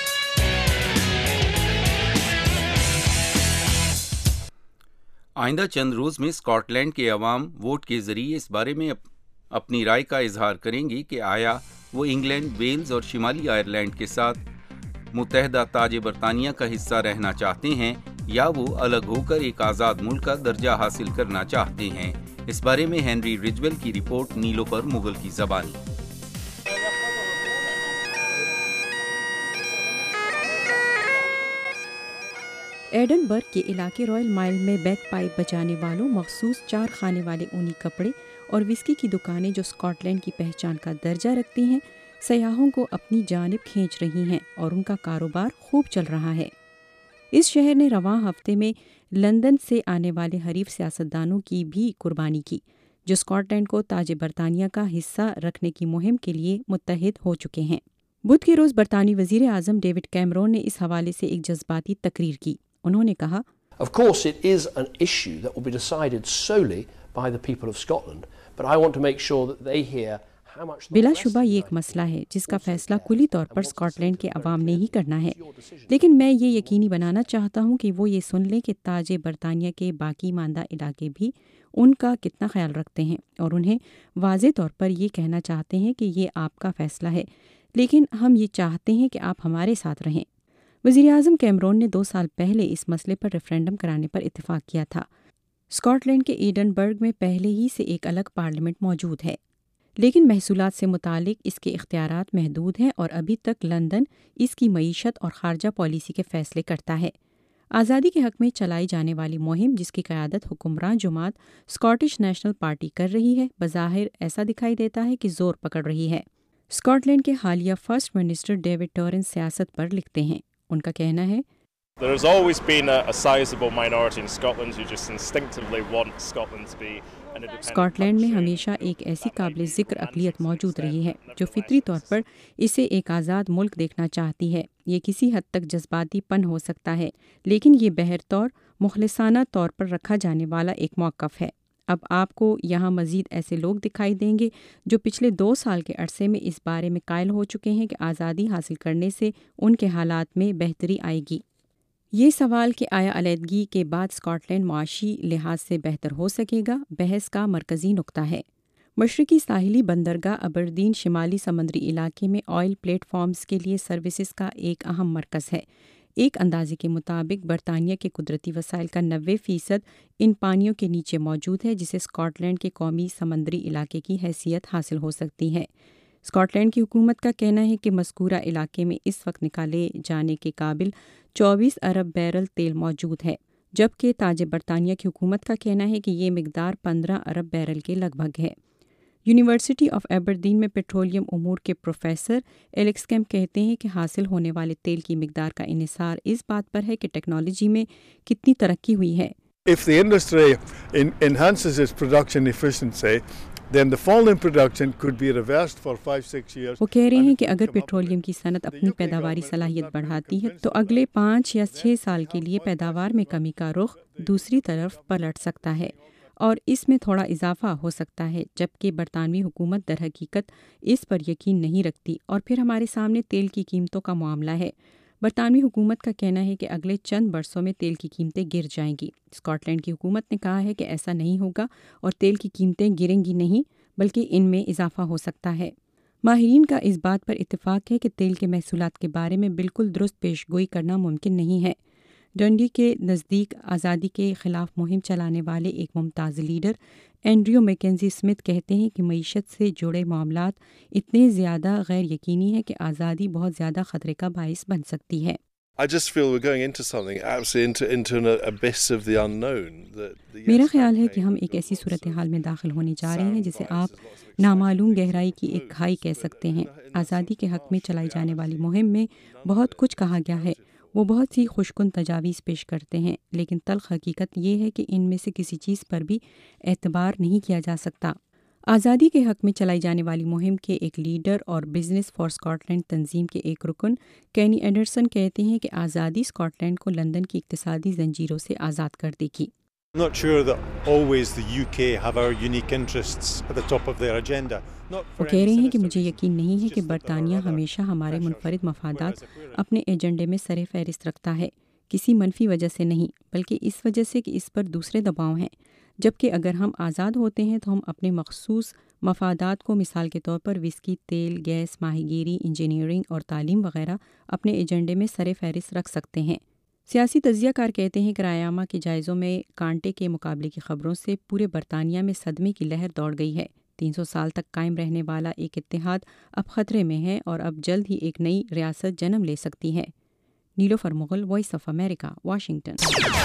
आइंदा चंद रोज़ में स्कॉटलैंड के अवाम वोट के ज़रिए इस बारे में अपनी राय का इजहार करेंगे कि आया वो इंग्लैंड, वेल्स और शिमाली आयरलैंड के साथ मुत्तहदा ताज बरतानिया का हिस्सा रहना चाहते हैं या वो अलग होकर एक आज़ाद मुल्क का दर्जा हासिल करना चाहते हैं। इस बारे में हेनरी रिजवेल की रिपोर्ट नीलोफर मुगल की ज़बानी। एडनबर्ग के इलाके रॉयल माइल में बैक पाइप बजाने वालों, मखसूस चार खाने वाले ऊनी कपड़े और विस्की की दुकानें जो स्कॉटलैंड की पहचान का दर्जा रखती हैं, सयाहों को अपनी जानिब खींच रही हैं और उनका कारोबार खूब चल रहा है। इस शहर ने रवां हफ्ते में लंदन से आने वाले हरीफ सियासतदानों की भी कुर्बानी की, जो स्कॉटलैंड को ताज बरतानिया का हिस्सा रखने की मुहिम के लिए मुत्तहिद हो चुके हैं। बुध के रोज़ बरतानी वज़ीर आज़म डेविड कैमरोन ने इस हवाले से एक जज्बाती तकरीर की। उन्होंने कहा, Of course it is an issue that will be decided solely by the people of Scotland, but I want to make sure that they hear how much बिलाशुबा ये एक मसला है जिसका फैसला कुली तौर पर स्कॉटलैंड के अवाम ने ही करना है, लेकिन मैं ये यकीनी बनाना चाहता हूँ कि वो ये सुन लें कि ताज बरतानिया के बाकी मानदा इलाके भी उनका कितना ख्याल रखते हैं और उन्हें वाज़े तौर पर ये कहना चाहते हैं कि ये आपका फ़ैसला है, लेकिन हम ये चाहते हैं कि आप हमारे साथ रहें। वज़ीर आज़म कैमरोन ने दो साल पहले इस मसले पर रेफरेंडम कराने पर इत्तेफाक किया था। स्कॉटलैंड के एडनबर्ग में पहले ही से एक अलग पार्लियामेंट मौजूद है, लेकिन महसूलात से मुतालिक इसके इख्तियारात महदूद हैं और अभी तक लंदन इसकी मईशत और खारजा पॉलिसी के फ़ैसले करता है। आज़ादी के हक़ में चलाई जाने वाली मुहिम, जिसकी क़यादत हुक्मरान जमात स्कॉटिश नेशनल पार्टी कर रही है, बज़ाहिर ऐसा दिखाई देता है कि ज़ोर पकड़ रही है। स्कॉटलैंड के हालिया फर्स्ट मिनिस्टर डेविड टॉरेंस सियासत पर लिखते हैं। उनका कहना है, There has always been a, a sizable minority in Scotland who just instinctively want Scotland to be an independent. Scotland में हमेशा एक ऐसी काबिल ज़िक्र अक़लियत मौजूद रही है जो फितरी तौर पर इसे एक आज़ाद मुल्क देखना चाहती है। ये किसी हद तक जज्बातीपन हो सकता है, लेकिन ये बहरतौर मुखलिसाना तौर पर रखा जाने वाला एक मौक़िफ़ है। अब आपको यहाँ मज़ीद ऐसे लोग दिखाई देंगे जो पिछले दो साल के अरसे में इस बारे में कायल हो चुके हैं कि आज़ादी हासिल करने से उनके हालात में बेहतरी आएगी। ये सवाल कि आया अलहदगी के बाद स्कॉटलैंड मुआशी लिहाज से बेहतर हो सकेगा, बहस का मरकज़ी नुक्ता है। मशरक़ी साहिली बंदरगाह अबरदीन शिमाली समंदरी इलाके में ऑयल प्लेटफॉर्म्स के लिए सर्विसेज का एक अहम मरकज़ है। एक अंदाजे के मुताबिक बरतानिया के कुदरती वसाइल का नब्बे फ़ीसद इन पानियों के नीचे मौजूद है, जिसे स्कॉटलैंड के कौमी समंदरी इलाके की हैसियत हासिल हो सकती है। स्कॉटलैंड की हुकूमत का कहना है कि मज़कूरा इलाके में इस वक्त निकाले जाने के काबिल चौबीस अरब बैरल तेल मौजूद है, जबकि ताज बरतानिया की हुकूमत का कहना है कि ये मिकदार पंद्रह अरब बैरल के लगभग है। यूनिवर्सिटी ऑफ एबरदीन में पेट्रोलियम उमूर के प्रोफेसर एलेक्स कैम्प कहते हैं कि हासिल होने वाले तेल की मिकदार का इन्हिसार इस बात पर है कि टेक्नोलॉजी में कितनी तरक्की हुई है। If the industry in, enhances its production efficiency, then the fall in production could be reversed for five six years. वो कह रहे हैं कि अगर पेट्रोलियम की सनत अपनी पैदावारी सलाहियत बढ़ाती है तो अगले पाँच या छः साल के लिए पैदावार में कमी का रुख दूसरी तरफ पलट सकता है और इसमें थोड़ा इजाफा हो सकता है, जबकि बरतानवी हुकूमत दर हकीकत इस पर यकीन नहीं रखती। और फिर हमारे सामने तेल की कीमतों का मामला है। बरतानवी हुकूमत का कहना है कि अगले चंद बरसों में तेल की कीमतें गिर जाएंगी। स्कॉटलैंड की हुकूमत ने कहा है कि ऐसा नहीं होगा और तेल की कीमतें गिरेंगी नहीं, बल्कि इनमें इजाफा हो सकता है। माहिरीन का इस बात पर इत्तेफाक है कि तेल के महसूलात के बारे में बिल्कुल दुरुस्त पेशगोई करना मुमकिन नहीं है। ڈنڈی کے نزدیک آزادی کے خلاف مہم چلانے والے ایک ممتاز لیڈر اینڈریو میکنزی اسمتھ کہتے ہیں کہ معیشت سے جڑے معاملات اتنے زیادہ غیر یقینی ہیں کہ آزادی بہت زیادہ خطرے کا باعث بن سکتی ہے. I just feel we're going into something absolutely into into an abyss of the unknown. میرا خیال ہے کہ ہم ایک ایسی صورتحال میں داخل ہونے جا رہے ہیں جسے آپ نامعلوم گہرائی کی ایک کھائی کہہ سکتے ہیں. آزادی کے حق میں چلائی جانے والی مہم میں بہت کچھ کہا گیا ہے. وہ بہت سی خوشکن تجاویز پیش کرتے ہیں، لیکن تلخ حقیقت یہ ہے کہ ان میں سے کسی چیز پر بھی اعتبار نہیں کیا جا سکتا. آزادی کے حق میں چلائی جانے والی مہم کے ایک لیڈر اور بزنس فار اسکاٹ لینڈ تنظیم کے ایک رکن کینی اینڈرسن کہتے ہیں کہ آزادی اسکاٹ لینڈ کو لندن کی اقتصادی زنجیروں سے آزاد کر دے گی. I'm not sure that always the U K have our unique interests at the top of their agenda. وہ کہہ رہے ہیں کہ مجھے یقین نہیں ہے کہ برطانیہ ہمیشہ ہمارے منفرد مفادات اپنے ایجنڈے میں سر فہرست رکھتا ہے، کسی منفی وجہ سے نہیں، بلکہ اس وجہ سے کہ اس پر دوسرے دباؤ ہیں. جبکہ اگر ہم آزاد ہوتے ہیں تو ہم اپنے مخصوص مفادات کو، مثال کے طور پر وسکی، تیل، گیس، ماہی گیری، انجینئرنگ اور تعلیم وغیرہ اپنے ایجنڈے میں سر فہرست رکھ سکتے ہیں. سیاسی تجزیہ کار کہتے ہیں کہ رایامہ کے جائزوں میں کانٹے کے مقابلے کی خبروں سے پورے برطانیہ میں صدمے کی لہر دوڑ گئی ہے. تین سو سال تک قائم رہنے والا ایک اتحاد اب خطرے میں ہے اور اب جلد ہی ایک نئی ریاست جنم لے سکتی ہے. Nilofar Mughal, voice of America, Washington.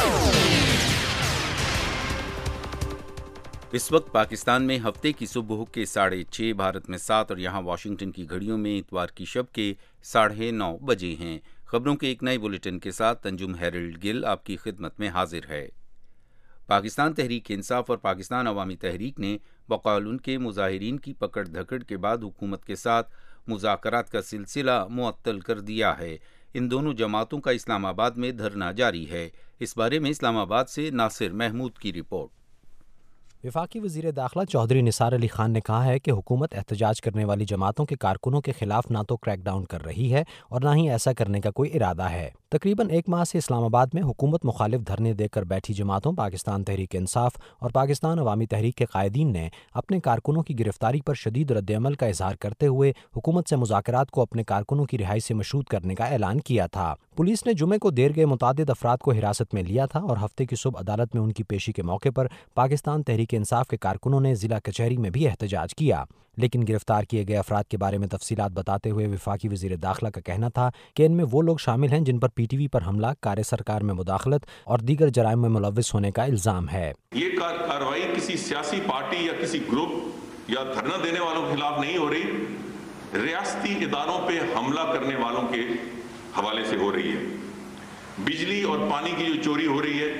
اس وقت پاکستان میں ہفتے کی صبح کے ساڑھے چھ، بھارت میں سات اور یہاں واشنگٹن کی گھڑیوں میں اتوار کی شب کے ساڑھے نو بجے ہیں. خبروں کے ایک نئے بلیٹن کے ساتھ تنجم ہیرلڈ گل آپ کی خدمت میں حاضر ہے. پاکستان تحریک انصاف اور پاکستان عوامی تحریک نے بقول ان کے مظاہرین کی پکڑ دھکڑ کے بعد حکومت کے ساتھ مذاکرات کا سلسلہ معطل کر دیا ہے. ان دونوں جماعتوں کا اسلام آباد میں دھرنا جاری ہے. اس بارے میں اسلام آباد سے ناصر محمود کی رپورٹ. وفاقی وزیر داخلہ چودھری نثار علی خان نے کہا ہے کہ حکومت احتجاج کرنے والی جماعتوں کے کارکنوں کے خلاف نہ تو کریک ڈاؤن کر رہی ہے اور نہ ہی ایسا کرنے کا کوئی ارادہ ہے. تقریباً ایک ماہ سے اسلام آباد میں حکومت مخالف دھرنے دے کر بیٹھی جماعتوں پاکستان تحریک انصاف اور پاکستان عوامی تحریک کے قائدین نے اپنے کارکنوں کی گرفتاری پر شدید رد عمل کا اظہار کرتے ہوئے حکومت سے مذاکرات کو اپنے کارکنوں کی رہائی سے مشروط کرنے کا اعلان کیا تھا. پولیس نے جمعے کو دیر گئے متعدد افراد کو حراست میں لیا تھا اور ہفتے کی صبح عدالت میں ان کی پیشی کے موقع پر پاکستان تحریک انصاف کے کارکنوں نے ضلع کچہری میں بھی احتجاج کیا. لیکن گرفتار کیے گئے افراد کے بارے میں تفصیلات بتاتے ہوئے وفاقی وزیر داخلہ کا کہنا تھا کہ ان میں وہ لوگ شامل ہیں جن پر پی ٹی وی پر حملہ، کار سرکار میں مداخلت اور دیگر جرائم میں ملوث ہونے کا الزام ہے. یہ کارروائی کسی سیاسی پارٹی یا کسی گروپ یا دھرنا دینے والوں کے خلاف نہیں ہو رہی، ریاستی اداروں پہ حملہ کرنے والوں کے حوالے سے ہو رہی ہے. بجلی اور پانی کی جو چوری ہو رہی ہے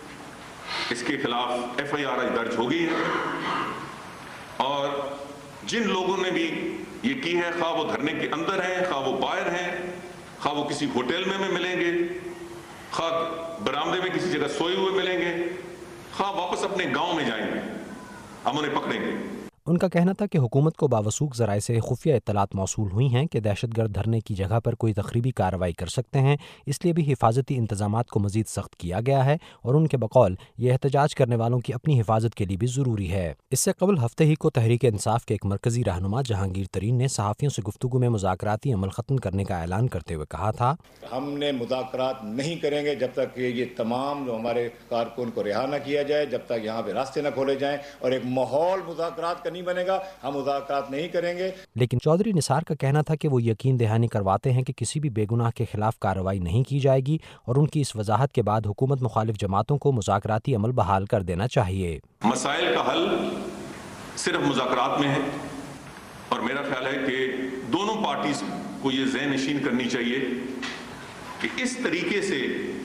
اس کے خلاف ایف آئی آر درج ہو گئی ہے، اور جن لوگوں نے بھی یہ کی ہے، خواہ وہ دھرنے کے اندر ہیں، خواہ وہ باہر ہیں، خواہ وہ کسی ہوٹل میں میں ملیں گے، خواہ برآمدے میں کسی جگہ سوئے ہوئے ملیں گے، خواہ واپس اپنے گاؤں میں جائیں گے، ہم انہیں پکڑیں گے. ان کا کہنا تھا کہ حکومت کو باوثوق ذرائع سے خفیہ اطلاعات موصول ہوئی ہیں کہ دہشت گرد دھرنے کی جگہ پر کوئی تخریبی کارروائی کر سکتے ہیں، اس لیے بھی حفاظتی انتظامات کو مزید سخت کیا گیا ہے اور ان کے بقول یہ احتجاج کرنے والوں کی اپنی حفاظت کے لیے بھی ضروری ہے. اس سے قبل ہفتے ہی کو تحریک انصاف کے ایک مرکزی رہنما جہانگیر ترین نے صحافیوں سے گفتگو میں مذاکراتی عمل ختم کرنے کا اعلان کرتے ہوئے کہا تھا، ہم نے مذاکرات نہیں کریں گے جب تک کہ یہ تمام جو ہمارے کارکن کو رہا نہ کیا جائے، جب تک یہاں پہ راستے نہ کھولے جائیں اور ایک ماحول مذاکرات کا نہیں بنے گا ہم مذاکرات نہیں کریں گے. لیکن چودھری نثار کا کہنا تھا کہ وہ یقین دہانی کرواتے ہیں کہ کسی بھی بے گناہ کے خلاف کارروائی نہیں کی جائے گی اور ان کی اس وضاحت کے بعد حکومت مخالف جماعتوں کو مذاکراتی عمل بحال کر دینا چاہیے. مسائل کا حل صرف مذاکرات میں ہے اور میرا خیال ہے کہ دونوں پارٹیز کو یہ ذہن نشین کرنی چاہیے کہ اس طریقے سے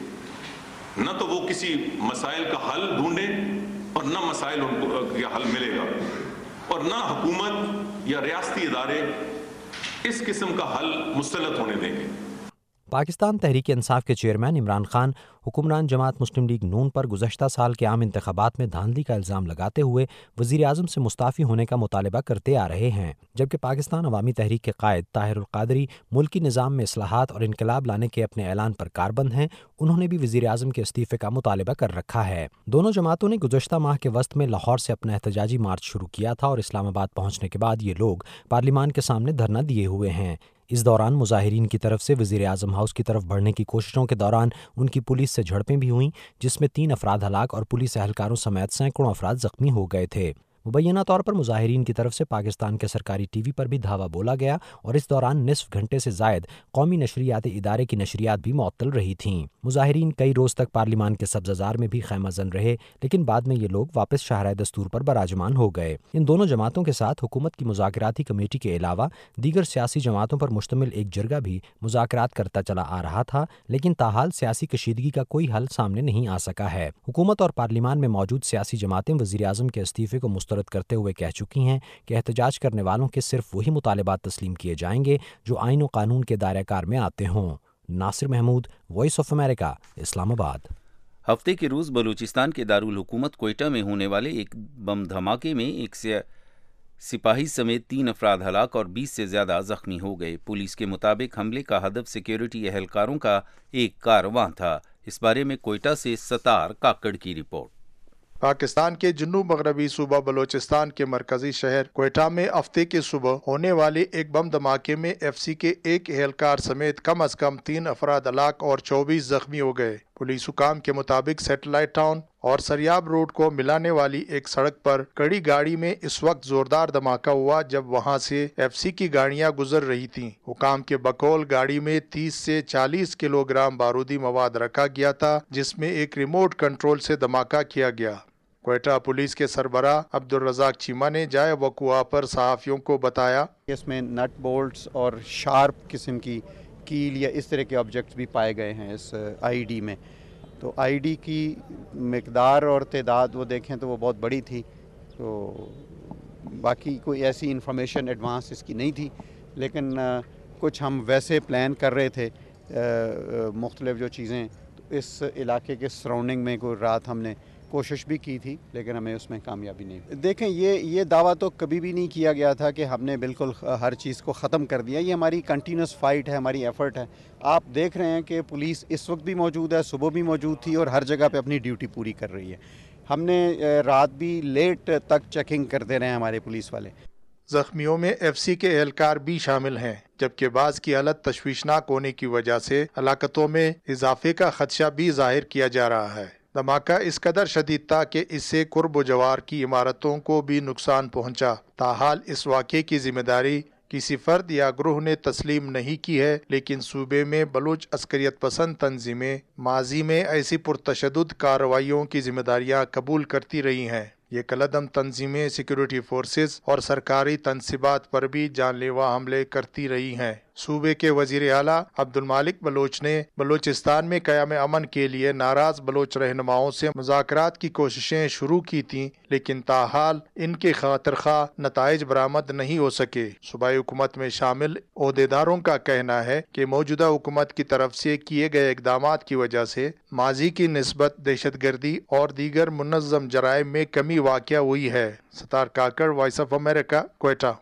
نہ تو وہ کسی مسائل کا حل ڈھونڈیں اور نہ مسائل ان کو کا حل ملے گا، اور نہ حکومت یا ریاستی ادارے اس قسم کا حل مسلط ہونے دیں گے. پاکستان تحریک انصاف کے چیئرمین عمران خان حکمران جماعت مسلم لیگ نون پر گزشتہ سال کے عام انتخابات میں دھاندلی کا الزام لگاتے ہوئے وزیر اعظم سے مستعفی ہونے کا مطالبہ کرتے آ رہے ہیں، جبکہ پاکستان عوامی تحریک کے قائد طاہر القادری ملکی نظام میں اصلاحات اور انقلاب لانے کے اپنے اعلان پر کاربند ہیں. انہوں نے بھی وزیر اعظم کے استعفے کا مطالبہ کر رکھا ہے. دونوں جماعتوں نے گزشتہ ماہ کے وسط میں لاہور سے اپنا احتجاجی مارچ شروع کیا تھا اور اسلام آباد پہنچنے کے بعد یہ لوگ پارلیمان کے سامنے دھرنا دیے ہوئے ہیں. اس دوران مظاہرین کی طرف سے وزیر اعظم ہاؤس کی طرف بڑھنے کی کوششوں کے دوران ان کی پولیس سے جھڑپیں بھی ہوئیں، جس میں تین افراد ہلاک اور پولیس اہلکاروں سمیت سینکڑوں افراد زخمی ہو گئے تھے۔ مبینہ طور پر مظاہرین کی طرف سے پاکستان کے سرکاری ٹی وی پر بھی دھاوا بولا گیا اور اس دوران نصف گھنٹے سے زائد قومی نشریاتی ادارے کی نشریات بھی معطل رہی تھیں۔ مظاہرین کئی روز تک پارلیمان کے سبززار میں بھی خیمہ زن رہے، لیکن بعد میں یہ لوگ واپس شاہراہ دستور پر براجمان ہو گئے۔ ان دونوں جماعتوں کے ساتھ حکومت کی مذاکراتی کمیٹی کے علاوہ دیگر سیاسی جماعتوں پر مشتمل ایک جرگہ بھی مذاکرات کرتا چلا آ رہا تھا، لیکن تاحال سیاسی کشیدگی کا کوئی حل سامنے نہیں آ سکا ہے۔ حکومت اور پارلیمان میں موجود سیاسی جماعتیں وزیر اعظم کے استعفے کو مسترد کرتے ہوئے کہہ چکی ہیں کہ احتجاج کرنے والوں کے صرف وہی مطالبات تسلیم کیے جائیں گے جو آئین و قانون کے دائرہ کار میں آتے ہوں۔ Nasir Mahmood, voice of America, Islamabad. ہفتے کے روز بلوچستان کے دارالحکومت کوئٹہ میں ہونے والے ایک بم دھماکے میں ایک سپاہی سمیت تین افراد ہلاک اور بیس سے زیادہ زخمی ہو گئے۔ پولیس کے مطابق حملے کا ہدف سیکیورٹی اہلکاروں کا ایک کارواں تھا۔ اس بارے میں کوئٹہ سے ستار کاکڑ کی رپورٹ۔ پاکستان کے جنوب مغربی صوبہ بلوچستان کے مرکزی شہر کوئٹہ میں ہفتے کے صبح ہونے والے ایک بم دھماکے میں ایف سی کے ایک اہلکار سمیت کم از کم تین افراد ہلاک اور چوبیس زخمی ہو گئے۔ پولیس حکام کے مطابق سیٹلائٹ ٹاؤن اور سریاب روڈ کو ملانے والی ایک سڑک پر کڑی گاڑی میں اس وقت زوردار دھماکہ ہوا جب وہاں سے ایف سی کی گاڑیاں گزر رہی تھیں۔ حکام کے بقول گاڑی میں تیس سے چالیس کلو گرام بارودی مواد رکھا گیا تھا، جس میں ایک ریموٹ کنٹرول سے دھماکہ کیا گیا۔ کوئٹہ پولیس کے سربراہ عبدالرزاق چیمہ نے جائے وقوع پر صحافیوں کو بتایا اس میں نٹ بولٹس اور شارپ قسم کی کیل یا اس طرح کے آبجیکٹس بھی پائے گئے ہیں اس آئی ڈی میں۔ تو آئی ڈی کی مقدار اور تعداد وہ دیکھیں تو وہ بہت بڑی تھی، تو باقی کوئی ایسی انفارمیشن ایڈوانس اس کی نہیں تھی، لیکن کچھ ہم ویسے پلان کر رہے تھے مختلف جو چیزیں اس علاقے کے سراؤنڈنگ میں کوئی رات ہم نے کوشش بھی کی تھی، لیکن ہمیں اس میں کامیابی نہیں۔ دیکھیں یہ یہ دعویٰ تو کبھی بھی نہیں کیا گیا تھا کہ ہم نے بالکل ہر چیز کو ختم کر دیا۔ یہ ہماری کنٹینیوس فائٹ ہے، ہماری ایفرٹ ہے۔ آپ دیکھ رہے ہیں کہ پولیس اس وقت بھی موجود ہے، صبح بھی موجود تھی اور ہر جگہ پہ اپنی ڈیوٹی پوری کر رہی ہے۔ ہم نے رات بھی لیٹ تک چیکنگ کرتے رہے ہیں ہمارے پولیس والے۔ زخمیوں میں ایف سی کے اہلکار بھی شامل ہیں، جبکہ بعض کی حالت تشویشناک ہونے کی وجہ سے ہلاکتوں میں اضافے کا خدشہ بھی ظاہر کیا جا رہا ہے۔ دھماکہ اس قدر شدید تھا کہ اس سے قرب و جوار کی عمارتوں کو بھی نقصان پہنچا۔ تاحال اس واقعے کی ذمہ داری کسی فرد یا گروہ نے تسلیم نہیں کی ہے، لیکن صوبے میں بلوچ عسکریت پسند تنظیمیں ماضی میں ایسی پرتشدد کارروائیوں کی ذمہ داریاں قبول کرتی رہی ہیں۔ یہ کالعدم تنظیمیں سیکیورٹی فورسز اور سرکاری تنصیبات پر بھی جان لیوا حملے کرتی رہی ہیں۔ صوبے کے وزیر اعلیٰ عبد المالک بلوچ نے بلوچستان میں قیام امن کے لیے ناراض بلوچ رہنماؤں سے مذاکرات کی کوششیں شروع کی تھیں، لیکن تاحال ان کے خاطر خواہ نتائج برآمد نہیں ہو سکے۔ صوبائی حکومت میں شامل عہدیداروں کا کہنا ہے کہ موجودہ حکومت کی طرف سے کیے گئے اقدامات کی وجہ سے ماضی کی نسبت دہشت گردی اور دیگر منظم جرائم میں کمی واقع ہوئی ہے۔ Sattar Kakar, voice of America, Quetta.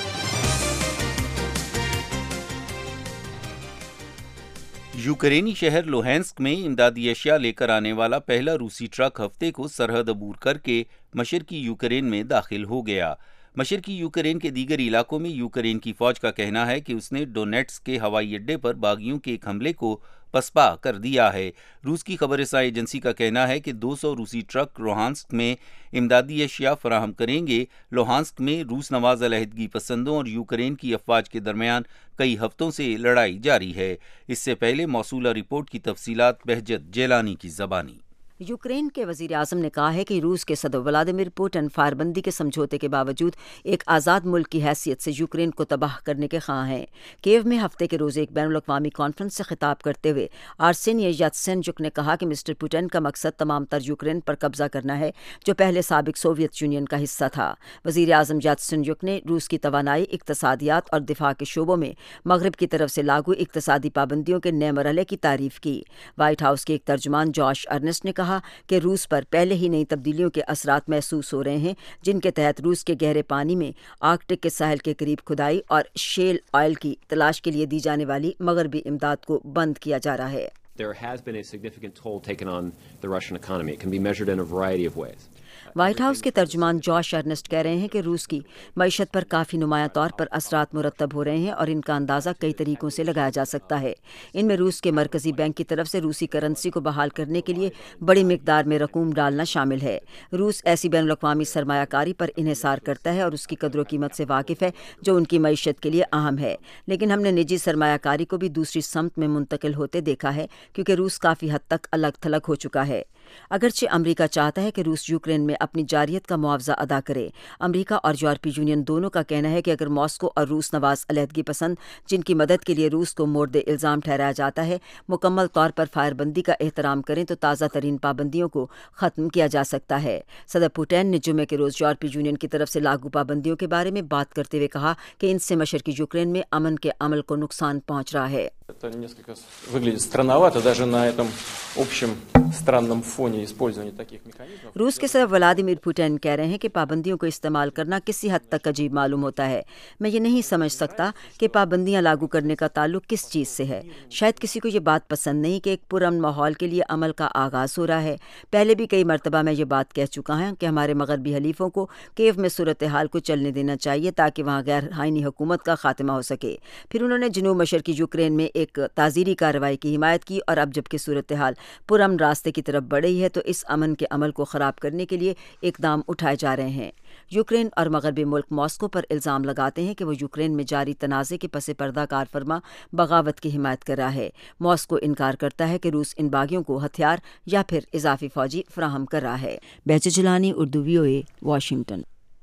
یوکرینی شہر لوہینسک میں امدادی اشیاء لے کر آنے والا پہلا روسی ٹرک ہفتے کو سرحد عبور کر کے مشرقی یوکرین میں داخل ہو گیا۔ مشرقی یوکرین کے دیگر علاقوں میں یوکرین کی فوج کا کہنا ہے کہ اس نے ڈونیٹس کے ہوائی اڈے پر باغیوں کے ایک حملے کو پسپا کر دیا ہے۔ روس کی خبر رساں ایجنسی کا کہنا ہے کہ دو سو روسی ٹرک لوہانسک میں امدادی اشیاء فراہم کریں گے۔ لوہانسک میں روس نواز علیحدگی پسندوں اور یوکرین کی افواج کے درمیان کئی ہفتوں سے لڑائی جاری ہے۔ اس سے پہلے موصولہ رپورٹ کی تفصیلات بہجت جیلانی کی زبانی۔ یوکرین کے وزیر اعظم نے کہا ہے کہ روس کے صدر ولادیمیر پوٹن فائر بندی کے سمجھوتے کے باوجود ایک آزاد ملک کی حیثیت سے یوکرین کو تباہ کرنے کے خواہاں ہیں۔ کیو میں ہفتے کے روز ایک بین الاقوامی کانفرنس سے خطاب کرتے ہوئے آرسینی یاتسینجک نے کہا کہ مسٹر پوٹن کا مقصد تمام تر یوکرین پر قبضہ کرنا ہے جو پہلے سابق سوویت یونین کا حصہ تھا۔ وزیر اعظم یاتسینجک نے روس کی توانائی، اقتصادیات اور دفاع کے شعبوں میں مغرب کی طرف سے لاگو اقتصادی پابندیوں کے نئے مرحلے کی تعریف کی۔ وائٹ ہاؤس کے ایک ترجمان جوش ارنسٹ نے کہا کہ روس پر پہلے ہی نئی تبدیلیوں کے اثرات محسوس ہو رہے ہیں، جن کے تحت روس کے گہرے پانی میں آرکٹک کے ساحل کے قریب کھدائی اور شیل آئل کی تلاش کے لیے دی جانے والی مغربی امداد کو بند کیا جا رہا ہے۔ There has been a significant toll taken on the Russian economy. It can be measured in a variety of ways. White House کے ترجمان جوش ارنسٹ کہہ رہے ہیں کہ روس کی معیشت پر کافی نمایاں طور پر اثرات مرتب ہو رہے ہیں اور ان کا اندازہ کئی طریقوں سے لگایا جا سکتا ہے۔ ان میں روس کے مرکزی بینک کی طرف سے روسی کرنسی کو بحال کرنے کے لیے بڑی مقدار میں رقوم ڈالنا شامل ہے۔ روس ایسی بین الاقوامی سرمایہ کاری پر انحصار کرتا ہے اور اس کی قدر و قیمت سے واقف ہے جو ان کی معیشت کے لیے اہم ہے، لیکن ہم نے نجی سرمایہ کاری کو بھی دوسری سمت میں منتقل ہوتے دیکھا ہے کیونکہ روس کافی حد تک الگ تھلگ ہو چکا ہے۔ اگرچہ امریکہ چاہتا ہے کہ روس یوکرین میں اپنی جارحیت کا معاوضہ ادا کرے، امریکہ اور یورپی یونین دونوں کا کہنا ہے کہ اگر ماسکو اور روس نواز علیحدگی پسند جن کی مدد کے لیے روس کو مورد الزام ٹھہرایا جاتا ہے مکمل طور پر فائر بندی کا احترام کریں تو تازہ ترین پابندیوں کو ختم کیا جا سکتا ہے۔ صدر پوٹین نے جمعے کے روز یورپی یونین کی طرف سے لاگو پابندیوں کے بارے میں بات کرتے ہوئے کہا کہ ان سے مشرقی یوکرین میں امن کے عمل کو نقصان پہنچ رہا ہے۔ Это несколько выглядит странновато даже на этом общем странном фоне использования таких механизмов. روس کے صدر ولادیمیر پوٹین کہہ رہے ہیں کہ پابندیوں کو استعمال کرنا کسی حد تک عجیب معلوم ہوتا ہے۔ میں یہ نہیں سمجھ سکتا کہ پابندیاں لاگو کرنے کا تعلق کس چیز سے ہے۔ شاید کسی کو یہ بات پسند نہیں کہ ایک پرامن ماحول کے لیے عمل کا آغاز ہو رہا ہے۔ پہلے بھی کئی مرتبہ میں یہ بات کہہ چکا ہوں کہ ہمارے مغربی حلیفوں کو کیف میں صورتحال کو چلنے دینا چاہیے تاکہ وہاں غیر آئینی حکومت کا خاتمہ ہو سکے۔ پھر انہوں نے جنوب مشرقی یوکرین میں ایک تعزیری کارروائی کی حمایت کی اور اب جبکہ صورتحال پرامن راستے کی طرف بڑھ رہی ہے تو اس امن کے عمل کو خراب کرنے کے لیے اقدام اٹھائے جا رہے ہیں۔ یوکرین اور مغربی ملک ماسکو پر الزام لگاتے ہیں کہ وہ یوکرین میں جاری تنازع کے پس پردہ کار فرما بغاوت کی حمایت کر رہا ہے۔ ماسکو انکار کرتا ہے کہ روس ان باغیوں کو ہتھیار یا پھر اضافی فوجی فراہم کر رہا ہے۔ Behjat Jilani, Urdu V O A, Washington.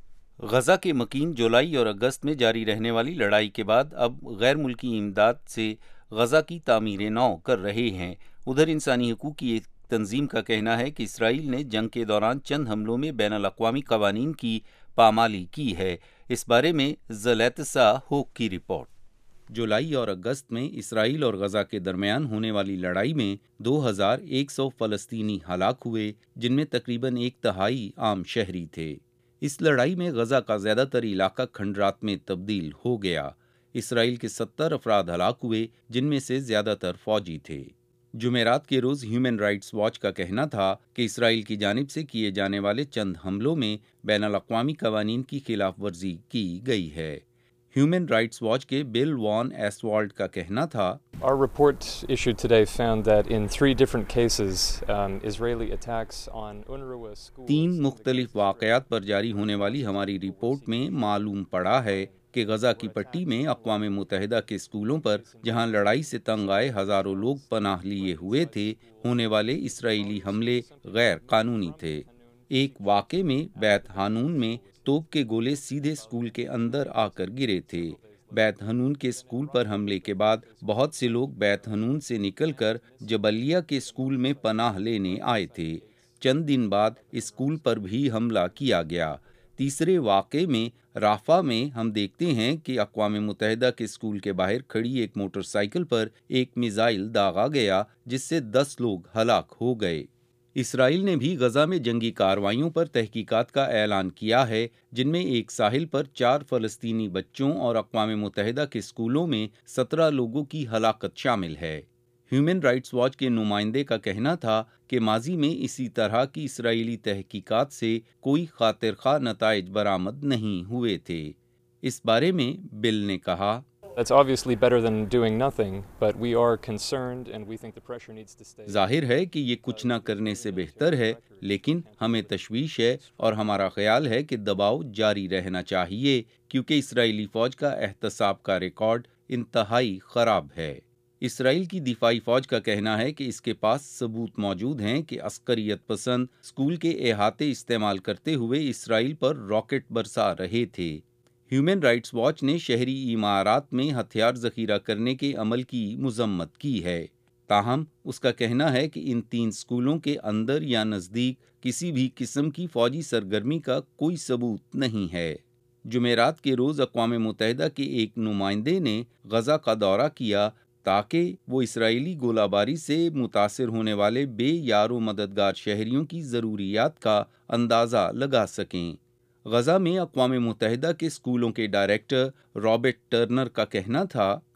Gaza کے مکین جولائی اور اگست میں جاری رہنے والی لڑائی کے بعد اب غیر ملکی امداد سے غزہ کی تعمیر نو کر رہے ہیں۔ ادھر انسانی حقوق کی ایک تنظیم کا کہنا ہے کہ اسرائیل نے جنگ کے دوران چند حملوں میں بین الاقوامی قوانین کی پامالی کی ہے۔ اس بارے میں زلیتسا ہوک کی رپورٹ۔ جولائی اور اگست میں اسرائیل اور غزہ کے درمیان ہونے والی لڑائی میں دو ہزار ایک سو فلسطینی ہلاک ہوئے، جن میں تقریباً ایک تہائی عام شہری تھے۔ اس لڑائی میں غزہ کا زیادہ تر علاقہ کھنڈرات میں تبدیل ہو گیا۔ اسرائیل کے ستر افراد ہلاک ہوئے، جن میں سے زیادہ تر فوجی تھے۔ جمعرات کے روز ہیومن رائٹس واچ کا کہنا تھا کہ اسرائیل کی جانب سے کیے جانے والے چند حملوں میں بین الاقوامی قوانین کی خلاف ورزی کی گئی ہے۔ ہیومن رائٹس واچ کے بل وان ایسوالڈ کا کہنا تھا، Our report issued today found that in three different cases, um, Israeli attacks on UNRWA schools. تین مختلف واقعات پر جاری ہونے والی ہماری رپورٹ میں معلوم پڑا ہے کہ غزہ کی پٹی میں اقوام متحدہ کے اسکولوں پر جہاں لڑائی سے تنگ آئے ہزاروں لوگ پناہ لیے ہوئے تھے، ہونے والے اسرائیلی حملے غیر قانونی تھے۔ ایک واقعے میں بیت حانون میں توپ کے گولے سیدھے اسکول کے اندر آ کر گرے تھے۔ بیت حنون کے اسکول پر حملے کے بعد بہت سے لوگ بیت حنون سے نکل کر جبلیہ کے اسکول میں پناہ لینے آئے تھے۔ چند دن بعد اسکول پر بھی حملہ کیا گیا۔ تیسرے واقعے میں رافا میں ہم دیکھتے ہیں کہ اقوام متحدہ کے اسکول کے باہر کھڑی ایک موٹر سائیکل پر ایک میزائل داغا گیا جس سے دس لوگ ہلاک ہو گئے۔ اسرائیل نے بھی غزہ میں جنگی کارروائیوں پر تحقیقات کا اعلان کیا ہے، جن میں ایک ساحل پر چار فلسطینی بچوں اور اقوام متحدہ کے اسکولوں میں سترہ لوگوں کی ہلاکت شامل ہے۔ ہیومن رائٹس واچ کے نمائندے کا کہنا تھا کہ ماضی میں اسی طرح کی اسرائیلی تحقیقات سے کوئی خاطر خواہ نتائج برآمد نہیں ہوئے تھے۔ اس بارے میں بل نے کہا، That's obviously better than doing nothing, but we are concerned and we think the pressure needs to stay. ظاہر ہے کہ یہ کچھ نہ کرنے سے بہتر ہے، لیکن ہمیں تشویش ہے اور ہمارا خیال ہے کہ دباؤ جاری رہنا چاہیے کیونکہ اسرائیلی فوج کا احتساب کا ریکارڈ انتہائی خراب ہے۔ اسرائیل کی دفاعی فوج کا کہنا ہے کہ اس کے پاس ثبوت موجود ہیں کہ عسکریت پسند اسکول کے احاطے استعمال کرتے ہوئے اسرائیل پر راکٹ برسا رہے تھے۔ ہیومن رائٹس واچ نے شہری عمارات میں ہتھیار ذخیرہ کرنے کے عمل کی مذمت کی ہے، تاہم اس کا کہنا ہے کہ ان تین اسکولوں کے اندر یا نزدیک کسی بھی قسم کی فوجی سرگرمی کا کوئی ثبوت نہیں ہے۔ جمعرات کے روز اقوام متحدہ کے ایک نمائندے نے غزہ کا دورہ کیا تاکہ وہ اسرائیلی گولہ باری سے متاثر ہونے والے بے یار و مددگار شہریوں کی ضروریات کا اندازہ لگا سکیں۔ غزہ میں اقوام متحدہ کے اسکولوں کے ڈائریکٹر رابرٹ ٹرنر کا کہنا تھا،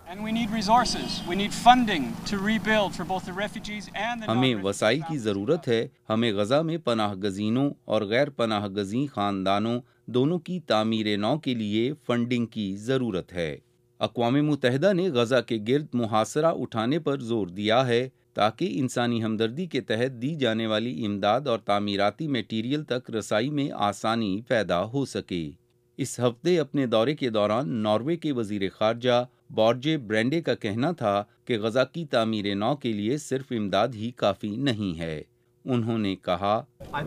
ہمیں وسائل کی ضرورت ہے. ہمیں غزہ میں پناہ گزینوں اور غیر پناہ گزین خاندانوں دونوں کی تعمیر نو کے لیے فنڈنگ کی ضرورت ہے. اقوام متحدہ نے غزہ کے گرد محاصرہ اٹھانے پر زور دیا ہے تاکہ انسانی ہمدردی کے تحت دی جانے والی امداد اور تعمیراتی میٹیریل تک رسائی میں آسانی پیدا ہو سکے. اس ہفتے اپنے دورے کے دوران ناروے کے وزیر خارجہ بورجے برینڈے کا کہنا تھا کہ غزہ کی تعمیر نو کے لیے صرف امداد ہی کافی نہیں ہے. انہوں نے کہا،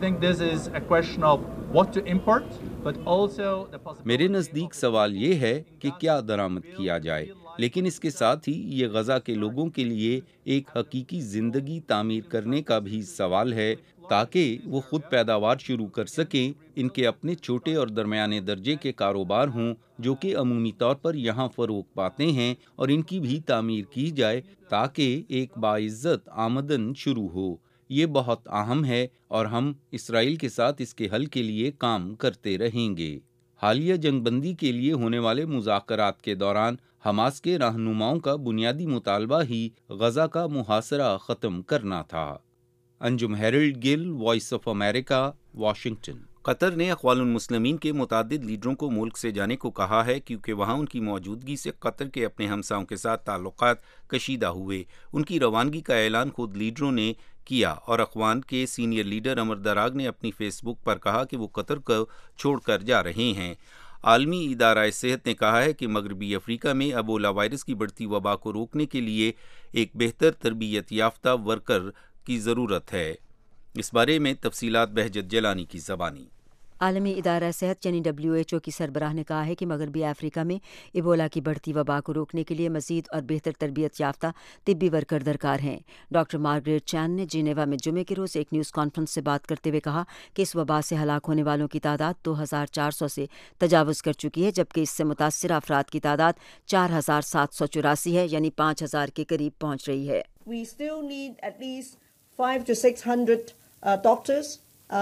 میرے نزدیک سوال یہ ہے کہ کیا درآمد کیا جائے، لیکن اس کے ساتھ ہی یہ غزہ کے لوگوں کے لیے ایک حقیقی زندگی تعمیر کرنے کا بھی سوال ہے تاکہ وہ خود پیداوار شروع کر سکیں. ان کے اپنے چھوٹے اور درمیانے درجے کے کاروبار ہوں جو کہ عمومی طور پر یہاں فروغ پاتے ہیں، اور ان کی بھی تعمیر کی جائے تاکہ ایک باعزت آمدن شروع ہو. یہ بہت اہم ہے اور ہم اسرائیل کے ساتھ اس کے حل کے لیے کام کرتے رہیں گے. حالیہ جنگ بندی کے لیے ہونے والے مذاکرات کے دوران حماس کے رہنماؤں کا بنیادی مطالبہ ہی غزہ کا محاصرہ ختم کرنا تھا. Anjum Harold Gill, voice of America, Washington. Qatar نے اخوان المسلمین کے متعدد لیڈروں کو ملک سے جانے کو کہا ہے کیونکہ وہاں ان کی موجودگی سے قطر کے اپنے ہمسایوں کے ساتھ تعلقات کشیدہ ہوئے. ان کی روانگی کا اعلان خود لیڈروں نے کیا اور اخوان کے سینئر لیڈر امر دراگ نے اپنی فیس بک پر کہا کہ وہ قطر کو چھوڑ کر جا رہے ہیں. عالمی ادارہ صحت نے کہا ہے کہ مغربی افریقہ میں ایبولا وائرس کی بڑھتی وبا کو روکنے کے لیے ایک بہتر تربیت یافتہ ورکر کی ضرورت ہے. اس بارے میں تفصیلات بہجت جیلانی کی زبانی. عالمی ادارہ صحت یعنی ڈبلیو ایچ او کی سربراہ نے کہا ہے کہ مغربی افریقہ میں ایبولا کی بڑھتی وبا کو روکنے کے لیے مزید اور بہتر تربیت یافتہ طبی ورکر درکار ہیں. ڈاکٹر مارگریٹ چان نے جنیوا میں جمعے کے روز ایک نیوز کانفرنس سے بات کرتے ہوئے کہا کہ اس وبا سے ہلاک ہونے والوں کی تعداد دو ہزار چار سو سے تجاوز کر چکی ہے، جبکہ اس سے متاثرہ افراد کی تعداد چار ہزار سات سو چوراسی ہے، یعنی پانچ ہزار کے قریب پہنچ رہی ہے. We still need at least five to six hundred uh, doctors.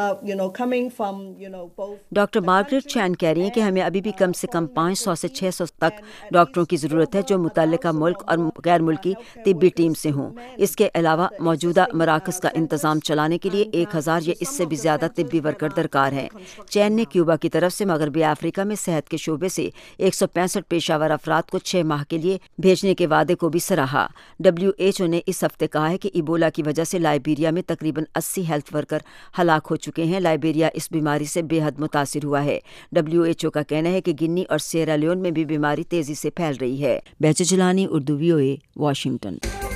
Doctor Margaret Chan کہہ رہی ہیں کہ ہمیں ابھی بھی کم سے کم پانچ سو سے چھ سو تک ڈاکٹروں کی ضرورت ہے جو متعلقہ ملک اور غیر ملکی طبی ٹیم سے ہوں. اس کے علاوہ موجودہ مراکز کا انتظام چلانے کے لیے ایک ہزار یا اس سے بھی زیادہ طبی ورکر درکار ہیں. چین نے کیوبا کی طرف سے مغربی افریقہ میں صحت کے شعبے سے ایک سو پینسٹھ پیشہ ور افراد کو چھ ماہ کے لیے بھیجنے کے وعدے کو بھی سراہا. ڈبلیو ایچ او نے اس ہفتے کہا ہے کہ ایبولا کی وجہ سے لائبیریا میں تقریباً اسی ہیلتھ ورکر ہلاک ہو چکے ہیں. لائبیریا اس بیماری سے بے حد متاثر ہوا ہے. ڈبلیو ایچ او کا کہنا ہے کہ گنی اور سیرا لیون میں بھی بیماری تیزی سے پھیل رہی ہے. Behjat Jilani, Urdu V O A, Washington.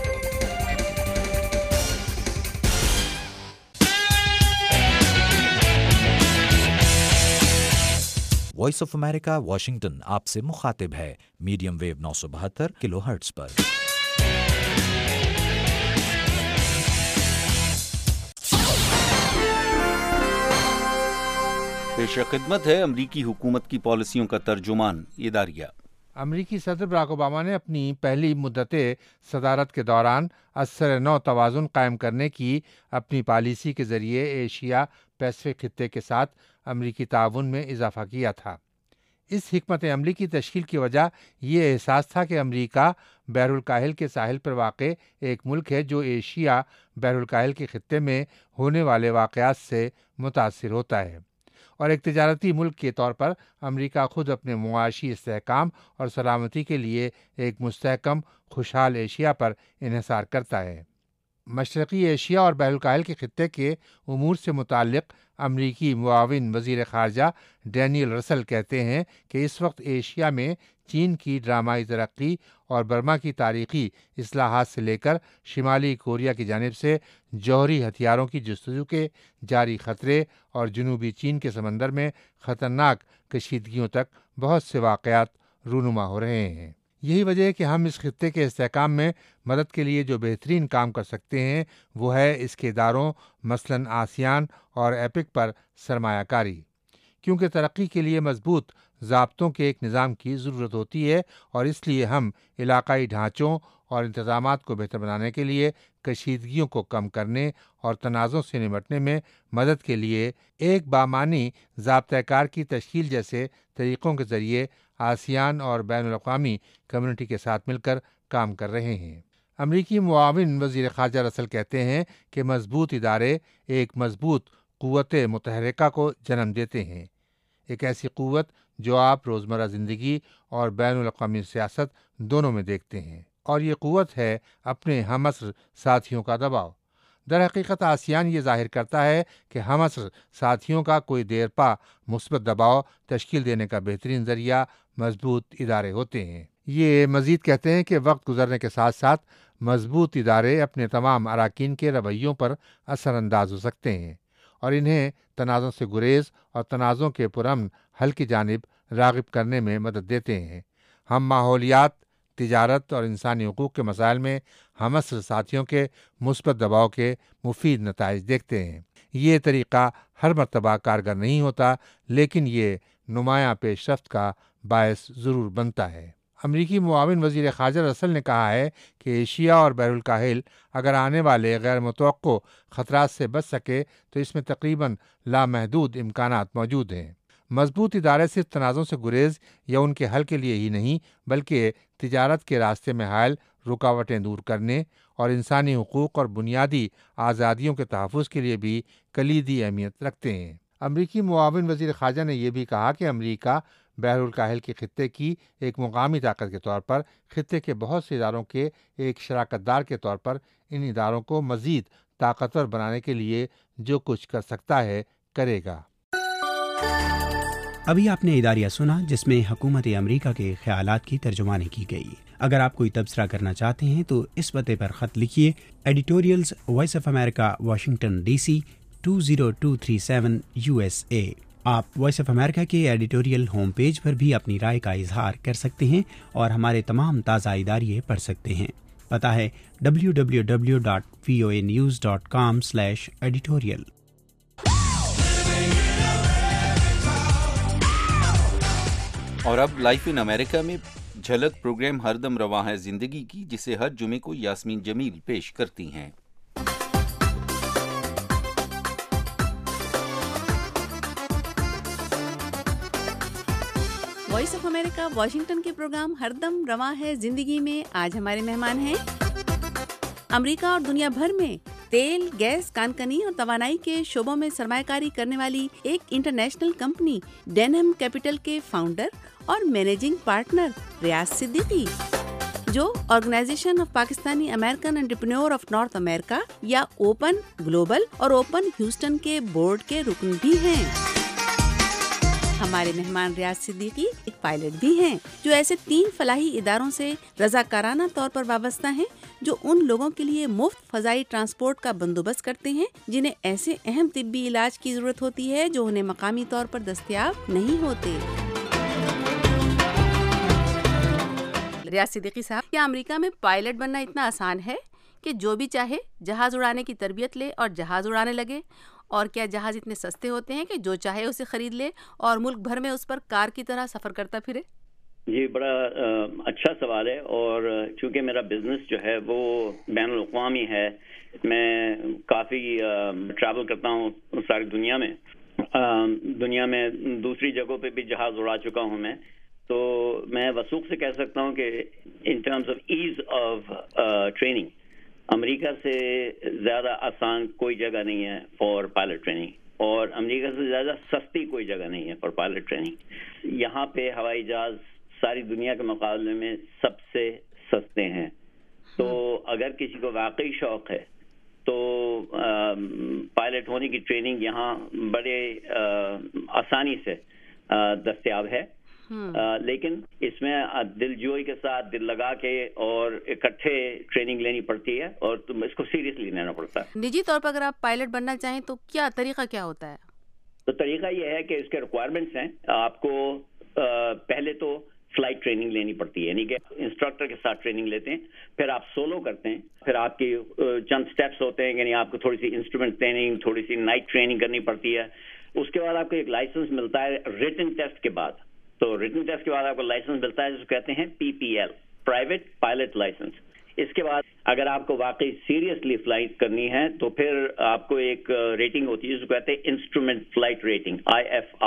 Voice of America Washington آپ سے مخاطب ہے میڈیم ویو نو سو بہتر کلو ہرٹز پر. پیش خدمت ہے امریکی حکومت کی پالیسیوں کا ترجمان اداریہ. امریکی صدر براک اوباما نے اپنی پہلی مدت صدارت کے دوران اثر نو توازن قائم کرنے کی اپنی پالیسی کے ذریعے ایشیا پیسفک خطے کے ساتھ امریکی تعاون میں اضافہ کیا تھا. اس حکمت عملی کی تشکیل کی وجہ یہ احساس تھا کہ امریکہ بحر الکاہل کے ساحل پر واقع ایک ملک ہے جو ایشیا بحر الکاہل کے خطے میں ہونے والے واقعات سے متاثر ہوتا ہے، اور ایک تجارتی ملک کے طور پر امریکہ خود اپنے معاشی استحکام اور سلامتی کے لیے ایک مستحکم خوشحال ایشیا پر انحصار کرتا ہے. مشرقی ایشیا اور بحر الکاہل کے خطے کے امور سے متعلق امریکی معاون وزیر خارجہ ڈینیل رسل کہتے ہیں کہ اس وقت ایشیا میں چین کی ڈرامائی ترقی اور برما کی تاریخی اصلاحات سے لے کر شمالی کوریا کی جانب سے جوہری ہتھیاروں کی جستجو کے جاری خطرے اور جنوبی چین کے سمندر میں خطرناک کشیدگیوں تک بہت سے واقعات رونما ہو رہے ہیں. یہی وجہ ہے کہ ہم اس خطے کے استحکام میں مدد کے لیے جو بہترین کام کر سکتے ہیں وہ ہے اس کے اداروں مثلاً آسیان اور ایپک پر سرمایہ کاری، کیونکہ ترقی کے لیے مضبوط ضابطوں کے ایک نظام کی ضرورت ہوتی ہے، اور اس لیے ہم علاقائی ڈھانچوں اور انتظامات کو بہتر بنانے کے لیے کشیدگیوں کو کم کرنے اور تنازع سے نمٹنے میں مدد کے لیے ایک بامعنی ضابطۂ کار کی تشکیل جیسے طریقوں کے ذریعے آسیان اور بین الاقوامی کمیونٹی کے ساتھ مل کر کام کر رہے ہیں۔ امریکی معاون وزیر خارجہ رسل کہتے ہیں کہ مضبوط ادارے ایک مضبوط قوت متحرکہ کو جنم دیتے ہیں، ایک ایسی قوت جو آپ روزمرہ زندگی اور بین الاقوامی سیاست دونوں میں دیکھتے ہیں، اور یہ قوت ہے اپنے ہم عصر ساتھیوں کا دباؤ۔ در حقیقت آسیان یہ ظاہر کرتا ہے کہ ہم عصر ساتھیوں کا کوئی دیر پا مثبت دباؤ تشکیل دینے کا بہترین ذریعہ مضبوط ادارے ہوتے ہیں۔ یہ مزید کہتے ہیں کہ وقت گزرنے کے ساتھ ساتھ مضبوط ادارے اپنے تمام اراکین کے رویوں پر اثر انداز ہو سکتے ہیں اور انہیں تنازع سے گریز اور تنازع کے پرامن حل کی جانب راغب کرنے میں مدد دیتے ہیں۔ ہم ماحولیات، تجارت اور انسانی حقوق کے مسائل میں ہم عصر ساتھیوں کے مثبت دباؤ کے مفید نتائج دیکھتے ہیں۔ یہ طریقہ ہر مرتبہ کارگر نہیں ہوتا، لیکن یہ نمایاں پیش رفت کا باعث ضرور بنتا ہے۔ امریکی معاون وزیر خارجہ رسل نے کہا ہے کہ ایشیا اور بحر الکاہل اگر آنے والے غیر متوقع خطرات سے بچ سکے تو اس میں تقریباً لامحدود امکانات موجود ہیں۔ مضبوط ادارے صرف تنازع سے گریز یا ان کے حل کے لیے ہی نہیں، بلکہ تجارت کے راستے میں حائل رکاوٹیں دور کرنے اور انسانی حقوق اور بنیادی آزادیوں کے تحفظ کے لیے بھی کلیدی اہمیت رکھتے ہیں۔ امریکی معاون وزیر خارجہ نے یہ بھی کہا کہ امریکہ بحر الکاہل کے خطے کی ایک مقامی طاقت کے طور پر خطے کے بہت سے اداروں کے ایک شراکت دار کے طور پر ان اداروں کو مزید طاقتور بنانے کے لیے جو کچھ کر سکتا ہے کرے گا۔ ابھی آپ نے اداریہ سنا جس میں حکومت امریکہ کے خیالات کی ترجمانی کی گئی۔ اگر آپ کوئی تبصرہ کرنا چاہتے ہیں تو اس پتے پر خط لکھیے، editorials voice of America, Washington D C two zero two three seven U S A. آپ وائس آف امریکہ کے ایڈیٹوریل ہوم پیج پر بھی اپنی رائے کا اظہار کر سکتے ہیں اور ہمارے تمام تازہ اداریے پڑھ سکتے ہیں۔ پتہ ہے W W W dot V O A news dot com slash editorial. اور اب لائف ان امریکہ میں جھلک پروگرام ہر دم رواں ہے زندگی کی، جسے ہر جمعے کو یاسمین جمیل پیش کرتی ہیں۔ وائس آف امریکہ واشنگٹن کے پروگرام ہر دم رواں ہے زندگی میں آج ہمارے مہمان ہیں امریکہ اور دنیا بھر میں تیل، گیس، کانکنی اور توانائی کے شعبوں میں سرمایہ کاری کرنے والی ایک انٹرنیشنل کمپنی ڈینہم کیپٹل کے فاؤنڈر اور مینیجنگ پارٹنر ریاض صدیقی، جو organisation of Pakistani American entrepreneur of North America یا اوپن گلوبل اور اوپن ہیوسٹن کے بورڈ کے رکن بھی ہیں۔ ہمارے مہمان ریاض صدیقی ایک پائلٹ بھی ہیں جو ایسے تین فلاحی اداروں سے رضاکارانہ طور پر وابستہ ہیں جو ان لوگوں کے لیے مفت فضائی ٹرانسپورٹ کا بندوبست کرتے ہیں جنہیں ایسے اہم طبی علاج کی ضرورت ہوتی ہے جو انہیں مقامی طور پر دستیاب نہیں ہوتے۔ ریاض صدیقی صاحب، کیا امریکہ میں پائلٹ بننا اتنا آسان ہے کہ جو بھی چاہے جہاز اڑانے کی تربیت لے اور جہاز اڑانے لگے؟ اور کیا جہاز اتنے سستے ہوتے ہیں کہ جو چاہے اسے خرید لے اور ملک بھر میں اس پر کار کی طرح سفر کرتا پھرے؟ یہ بڑا اچھا سوال ہے، اور چونکہ میرا بزنس جو ہے وہ بین الاقوامی ہے، میں کافی ٹریول کرتا ہوں ساری دنیا میں، دنیا میں دوسری جگہوں پہ بھی جہاز اڑا چکا ہوں میں، تو میں وثوق سے کہہ سکتا ہوں کہ in terms of ease of training America سے زیادہ آسان کوئی جگہ نہیں ہے فار پائلٹ ٹریننگ، اور امریکہ سے زیادہ سستی کوئی جگہ نہیں ہے فار پائلٹ ٹریننگ۔ یہاں پہ ہوائی جہاز ساری دنیا کے مقابلے میں سب سے سستے ہیں، تو اگر کسی کو واقعی شوق ہے تو پائلٹ ہونے کی ٹریننگ یہاں بڑے آسانی سے دستیاب ہے، لیکن اس میں دل جوئی کے ساتھ دل لگا کے اور اکٹھے ٹریننگ لینی پڑتی ہے، اور تم اس کو سیریسلی لینا پڑتا ہے۔ نجی طور پر اگر آپ پائلٹ بننا چاہیں تو کیا طریقہ کیا ہوتا ہے؟ تو طریقہ یہ ہے کہ اس کے ریکوائرمنٹس ہیں، آپ کو پہلے تو فلائٹ ٹریننگ لینی پڑتی ہے، یعنی کہ انسٹرکٹر کے ساتھ ٹریننگ لیتے ہیں، پھر آپ سولو کرتے ہیں، پھر آپ کی چند سٹیپس ہوتے ہیں، یعنی آپ کو تھوڑی سی انسٹرومنٹ ٹریننگ، تھوڑی سی نائٹ ٹریننگ کرنی پڑتی ہے، اس کے بعد آپ کو ایک لائسنس ملتا ہے ریٹن ٹیسٹ کے بعد، تو ریٹن ٹیسٹ کے بعد آپ کو لائسنس ملتا ہے جس کو کہتے ہیں P P L, private pilot licence. اس کے بعد اگر آپ کو واقعی سیریسلی فلائٹ کرنی ہے تو پھر آپ کو ایک ریٹنگ ہوتی ہے جس کو کہتے ہیں instrument flight rating, I F R.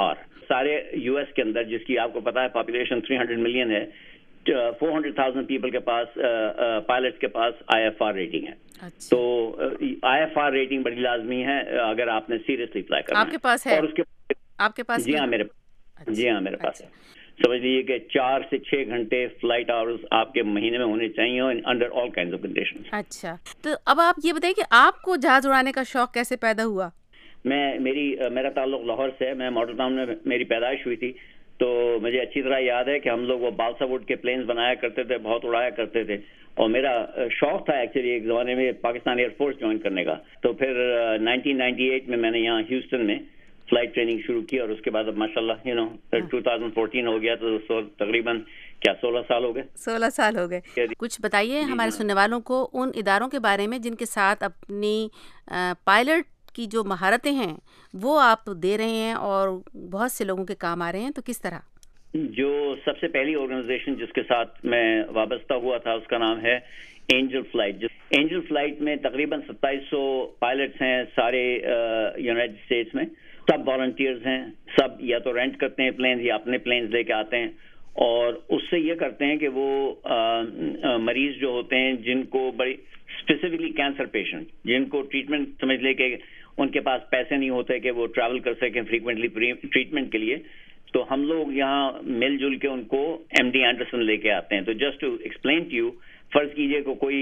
سارے یو ایس کے اندر جس کی آپ کو پتا ہے پاپولیشن تین سو ملین ہے, چار سو ہزار پیپل کے پاس پائلٹس کے پاس آئی ایف آر ریٹنگ ہے. تو آئی ایف آر ریٹنگ بڑی لازمی ہے اگر آپ نے سیریسلی فلائی کرنا ہے. آپ کے پاس ہے؟ اور اس کے آپ کے پاس؟ جی ہاں میرے جی ہاں میرے پاس ہے. سمجھ لیجیے کہ چار سے چھ گھنٹے فلائٹ آورز آپ کے مہینے میں ہونے چاہیے under all kinds of condition. اچھا, تو اب آپ یہ بتائیے کہ آپ کو جہاز اڑانے کا شوق کیسے پیدا ہوا؟ میں میری میرا تعلق لاہور سے ہے. میں ماڈل ٹاؤن میں میری پیدائش ہوئی تھی, تو مجھے اچھی طرح یاد ہے کہ ہم لوگ وہ بالسا ووڈ کے پلینز بنایا کرتے تھے, بہت اڑایا کرتے تھے, اور میرا شوق تھا ایکچولی ایک زمانے میں پاکستان ایئر فورس جوائن کرنے کا. تو پھر نائنٹین نائنٹی ایٹ میں میں نے یہاں ہیوسٹن میں فلائٹ ٹریننگ شروع کی, اور اس کے بعد اب ماشاء اللہ you know two thousand fourteen ہو گیا, تو تقریباً کیا سولہ سال ہو گئے. سولہ سال ہو گئے. کچھ بتائیے ہمارے سننے والوں کو ان اداروں کے بارے میں جن کے ساتھ اپنی پائلٹ کی جو مہارتیں ہیں وہ آپ دے رہے ہیں اور بہت سے لوگوں کے کام آ رہے ہیں, تو کس طرح؟ جو سب سے پہلی آرگنائزیشن جس کے ساتھ میں وابستہ ہوا تھا اس کا نام ہے اینجل فلائٹ. اینجل فلائٹ میں تقریباً ستائیس سو پائلٹس ہیں سارے یونائٹڈ اسٹیٹس میں. سب والنٹیئرز ہیں, سب یا تو رینٹ کرتے ہیں پلینز یا اپنے پلینز لے کے آتے ہیں, اور اس سے یہ کرتے ہیں کہ وہ مریض جو ہوتے ہیں جن کو بڑی اسپیسیفکلی کینسر پیشنٹ جن کو ٹریٹمنٹ سمجھ لے کہ ان کے پاس پیسے نہیں ہوتے کہ وہ ٹریول کر سکیں فریکوینٹلی ٹریٹمنٹ کے لیے, تو ہم لوگ یہاں مل جل کے ان کو ایم ڈی اینڈرسن لے کے آتے ہیں. تو just to explain to you, فرض کیجئے کہ کوئی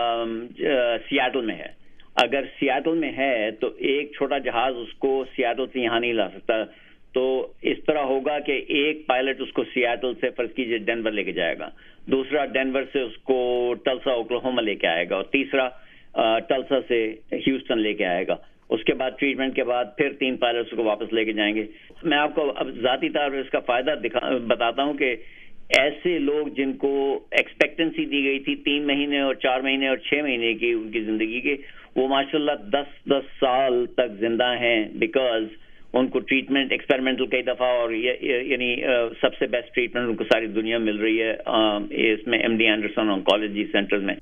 سیاٹل میں ہے, اگر سیاٹل میں ہے تو ایک چھوٹا جہاز اس کو سیاٹل سے یہاں نہیں لا سکتا, تو اس طرح ہوگا کہ ایک پائلٹ اس کو سیاٹل سے فرض کیجئے ڈینور لے کے جائے گا, دوسرا ڈینور سے اس کو ٹلسا اوکلاہوما لے کے آئے گا, اور تیسرا ٹلسا سے ہیوسٹن لے کے آئے گا. اس کے بعد ٹریٹمنٹ کے بعد پھر تین پائلٹس کو واپس لے کے جائیں گے. میں آپ کو اب ذاتی طور پر اس کا فائدہ بتاتا ہوں کہ ایسے لوگ جن کو ایکسپیکٹنسی دی گئی تھی تین مہینے اور چار مہینے اور چھ مہینے کی ان کی زندگی کے, وہ ماشاء اللہ دس دس سال تک زندہ ہیں, بیکاز ان کو ٹریٹمنٹ ایکسپیریمنٹل کئی دفعہ اور یعنی سب سے بیسٹ ٹریٹمنٹ ان کو ساری دنیا میں مل رہی ہے اس میں M D Anderson oncology centre میں.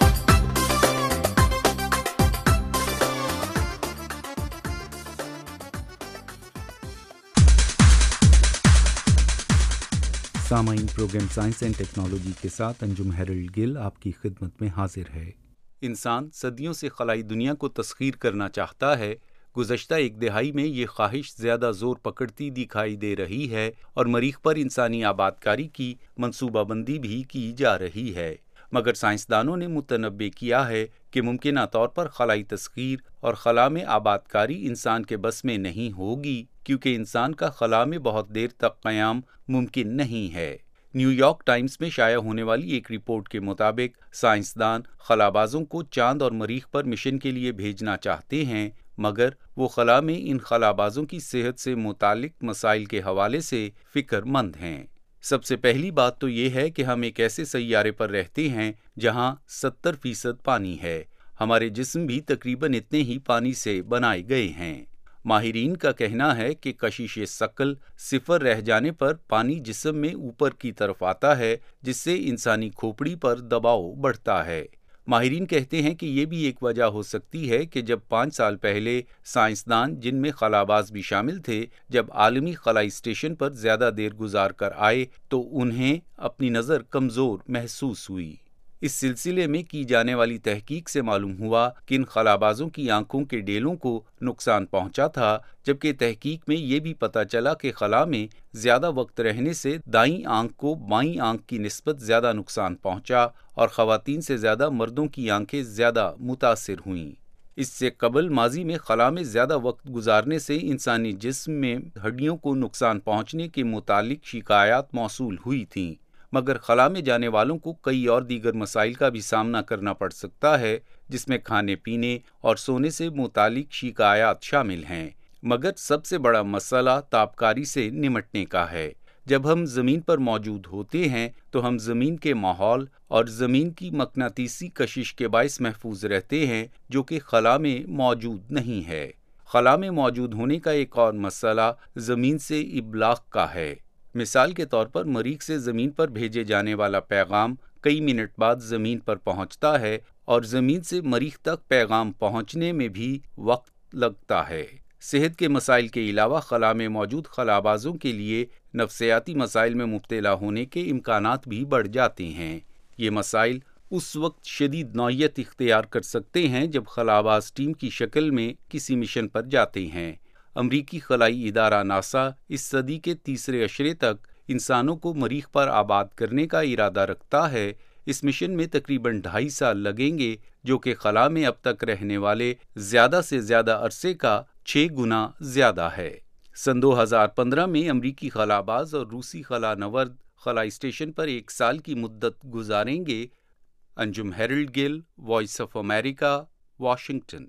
سامعین, پروگرام سائنس اینڈ ٹیکنالوجی کے ساتھ انجم ہیرلڈ گل آپ کی خدمت میں حاضر ہے. انسان صدیوں سے خلائی دنیا کو تسخیر کرنا چاہتا ہے. گزشتہ ایک دہائی میں یہ خواہش زیادہ زور پکڑتی دکھائی دے رہی ہے اور مریخ پر انسانی آبادکاری کی منصوبہ بندی بھی کی جا رہی ہے. مگر سائنسدانوں نے متنبع کیا ہے کہ ممکنہ طور پر خلائی تسخیر اور خلا میں آبادکاری انسان کے بس میں نہیں ہوگی, کیونکہ انسان کا خلا میں بہت دیر تک قیام ممکن نہیں ہے. نیو یارک ٹائمز میں شائع ہونے والی ایک رپورٹ کے مطابق سائنسدان خلابازوں کو چاند اور مریخ پر مشن کے لیے بھیجنا چاہتے ہیں, مگر وہ خلا میں ان خلابازوں کی صحت سے متعلق مسائل کے حوالے سے فکر مند ہیں. سب سے پہلی بات تو یہ ہے کہ ہم ایک ایسے سیارے پر رہتے ہیں جہاں ستر فیصد پانی ہے. ہمارے جسم بھی تقریباً اتنے ہی پانی سے بنائے گئے ہیں. ماہرین کا کہنا ہے کہ کشش ثقل صفر رہ جانے پر پانی جسم میں اوپر کی طرف آتا ہے, جس سے انسانی کھوپڑی پر دباؤ بڑھتا ہے. ماہرین کہتے ہیں کہ یہ بھی ایک وجہ ہو سکتی ہے کہ جب پانچ سال پہلے سائنسدان, جن میں خلاباز بھی شامل تھے, جب عالمی خلائی اسٹیشن پر زیادہ دیر گزار کر آئے تو انہیں اپنی نظر کمزور محسوس ہوئی. اس سلسلے میں کی جانے والی تحقیق سے معلوم ہوا کہ ان خلابازوں کی آنکھوں کے ڈیلوں کو نقصان پہنچا تھا, جبکہ تحقیق میں یہ بھی پتہ چلا کہ خلا میں زیادہ وقت رہنے سے دائیں آنکھ کو بائیں آنکھ کی نسبت زیادہ نقصان پہنچا اور خواتین سے زیادہ مردوں کی آنکھیں زیادہ متاثر ہوئیں. اس سے قبل ماضی میں خلا میں زیادہ وقت گزارنے سے انسانی جسم میں ہڈیوں کو نقصان پہنچنے کے متعلق شکایات موصول ہوئی تھیں, مگر خلا میں جانے والوں کو کئی اور دیگر مسائل کا بھی سامنا کرنا پڑ سکتا ہے, جس میں کھانے پینے اور سونے سے متعلق شکایات شامل ہیں. مگر سب سے بڑا مسئلہ تابکاری سے نمٹنے کا ہے. جب ہم زمین پر موجود ہوتے ہیں تو ہم زمین کے ماحول اور زمین کی مقناطیسی کشش کے باعث محفوظ رہتے ہیں, جو کہ خلا میں موجود نہیں ہے. خلا میں موجود ہونے کا ایک اور مسئلہ زمین سے ابلاغ کا ہے. مثال کے طور پر مریخ سے زمین پر بھیجے جانے والا پیغام کئی منٹ بعد زمین پر پہنچتا ہے, اور زمین سے مریخ تک پیغام پہنچنے میں بھی وقت لگتا ہے. صحت کے مسائل کے علاوہ خلا میں موجود خلابازوں کے لیے نفسیاتی مسائل میں مبتلا ہونے کے امکانات بھی بڑھ جاتے ہیں۔ یہ مسائل اس وقت شدید نوعیت اختیار کر سکتے ہیں جب خلاباز ٹیم کی شکل میں کسی مشن پر جاتے ہیں۔ امریکی خلائی ادارہ ناسا اس صدی کے تیسرے عشرے تک انسانوں کو مریخ پر آباد کرنے کا ارادہ رکھتا ہے۔ اس مشن میں تقریباً ڈھائی سال لگیں گے، جو کہ خلا میں اب تک رہنے والے زیادہ سے زیادہ عرصے کا چھ گنا زیادہ ہے۔ سن دو ہزار پندرہ میں امریکی خلاباز اور روسی خلا نورد خلائی اسٹیشن پر ایک سال کی مدت گزاریں گے۔ Anjum Harold Gill, voice of America, Washington.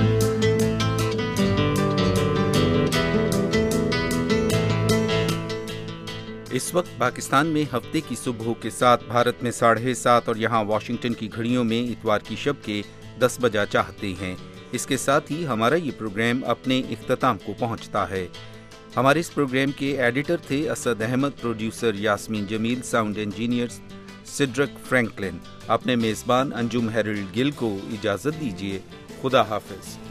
اس وقت پاکستان میں ہفتے کی صبح کے ساتھ، بھارت میں ساڑھے سات اور یہاں واشنگٹن کی گھڑیوں میں اتوار کی شب کے دس بجا چاہتے ہیں۔ اس کے ساتھ ہی ہمارا یہ پروگرام اپنے اختتام کو پہنچتا ہے۔ ہمارے اس پروگرام کے ایڈیٹر تھے Asad Ahmad, producer Yasmeen Jamil, sound engineer Cedric Franklin. اپنے میزبان انجم ہیرلڈ گل کو اجازت دیجیے۔ خدا حافظ۔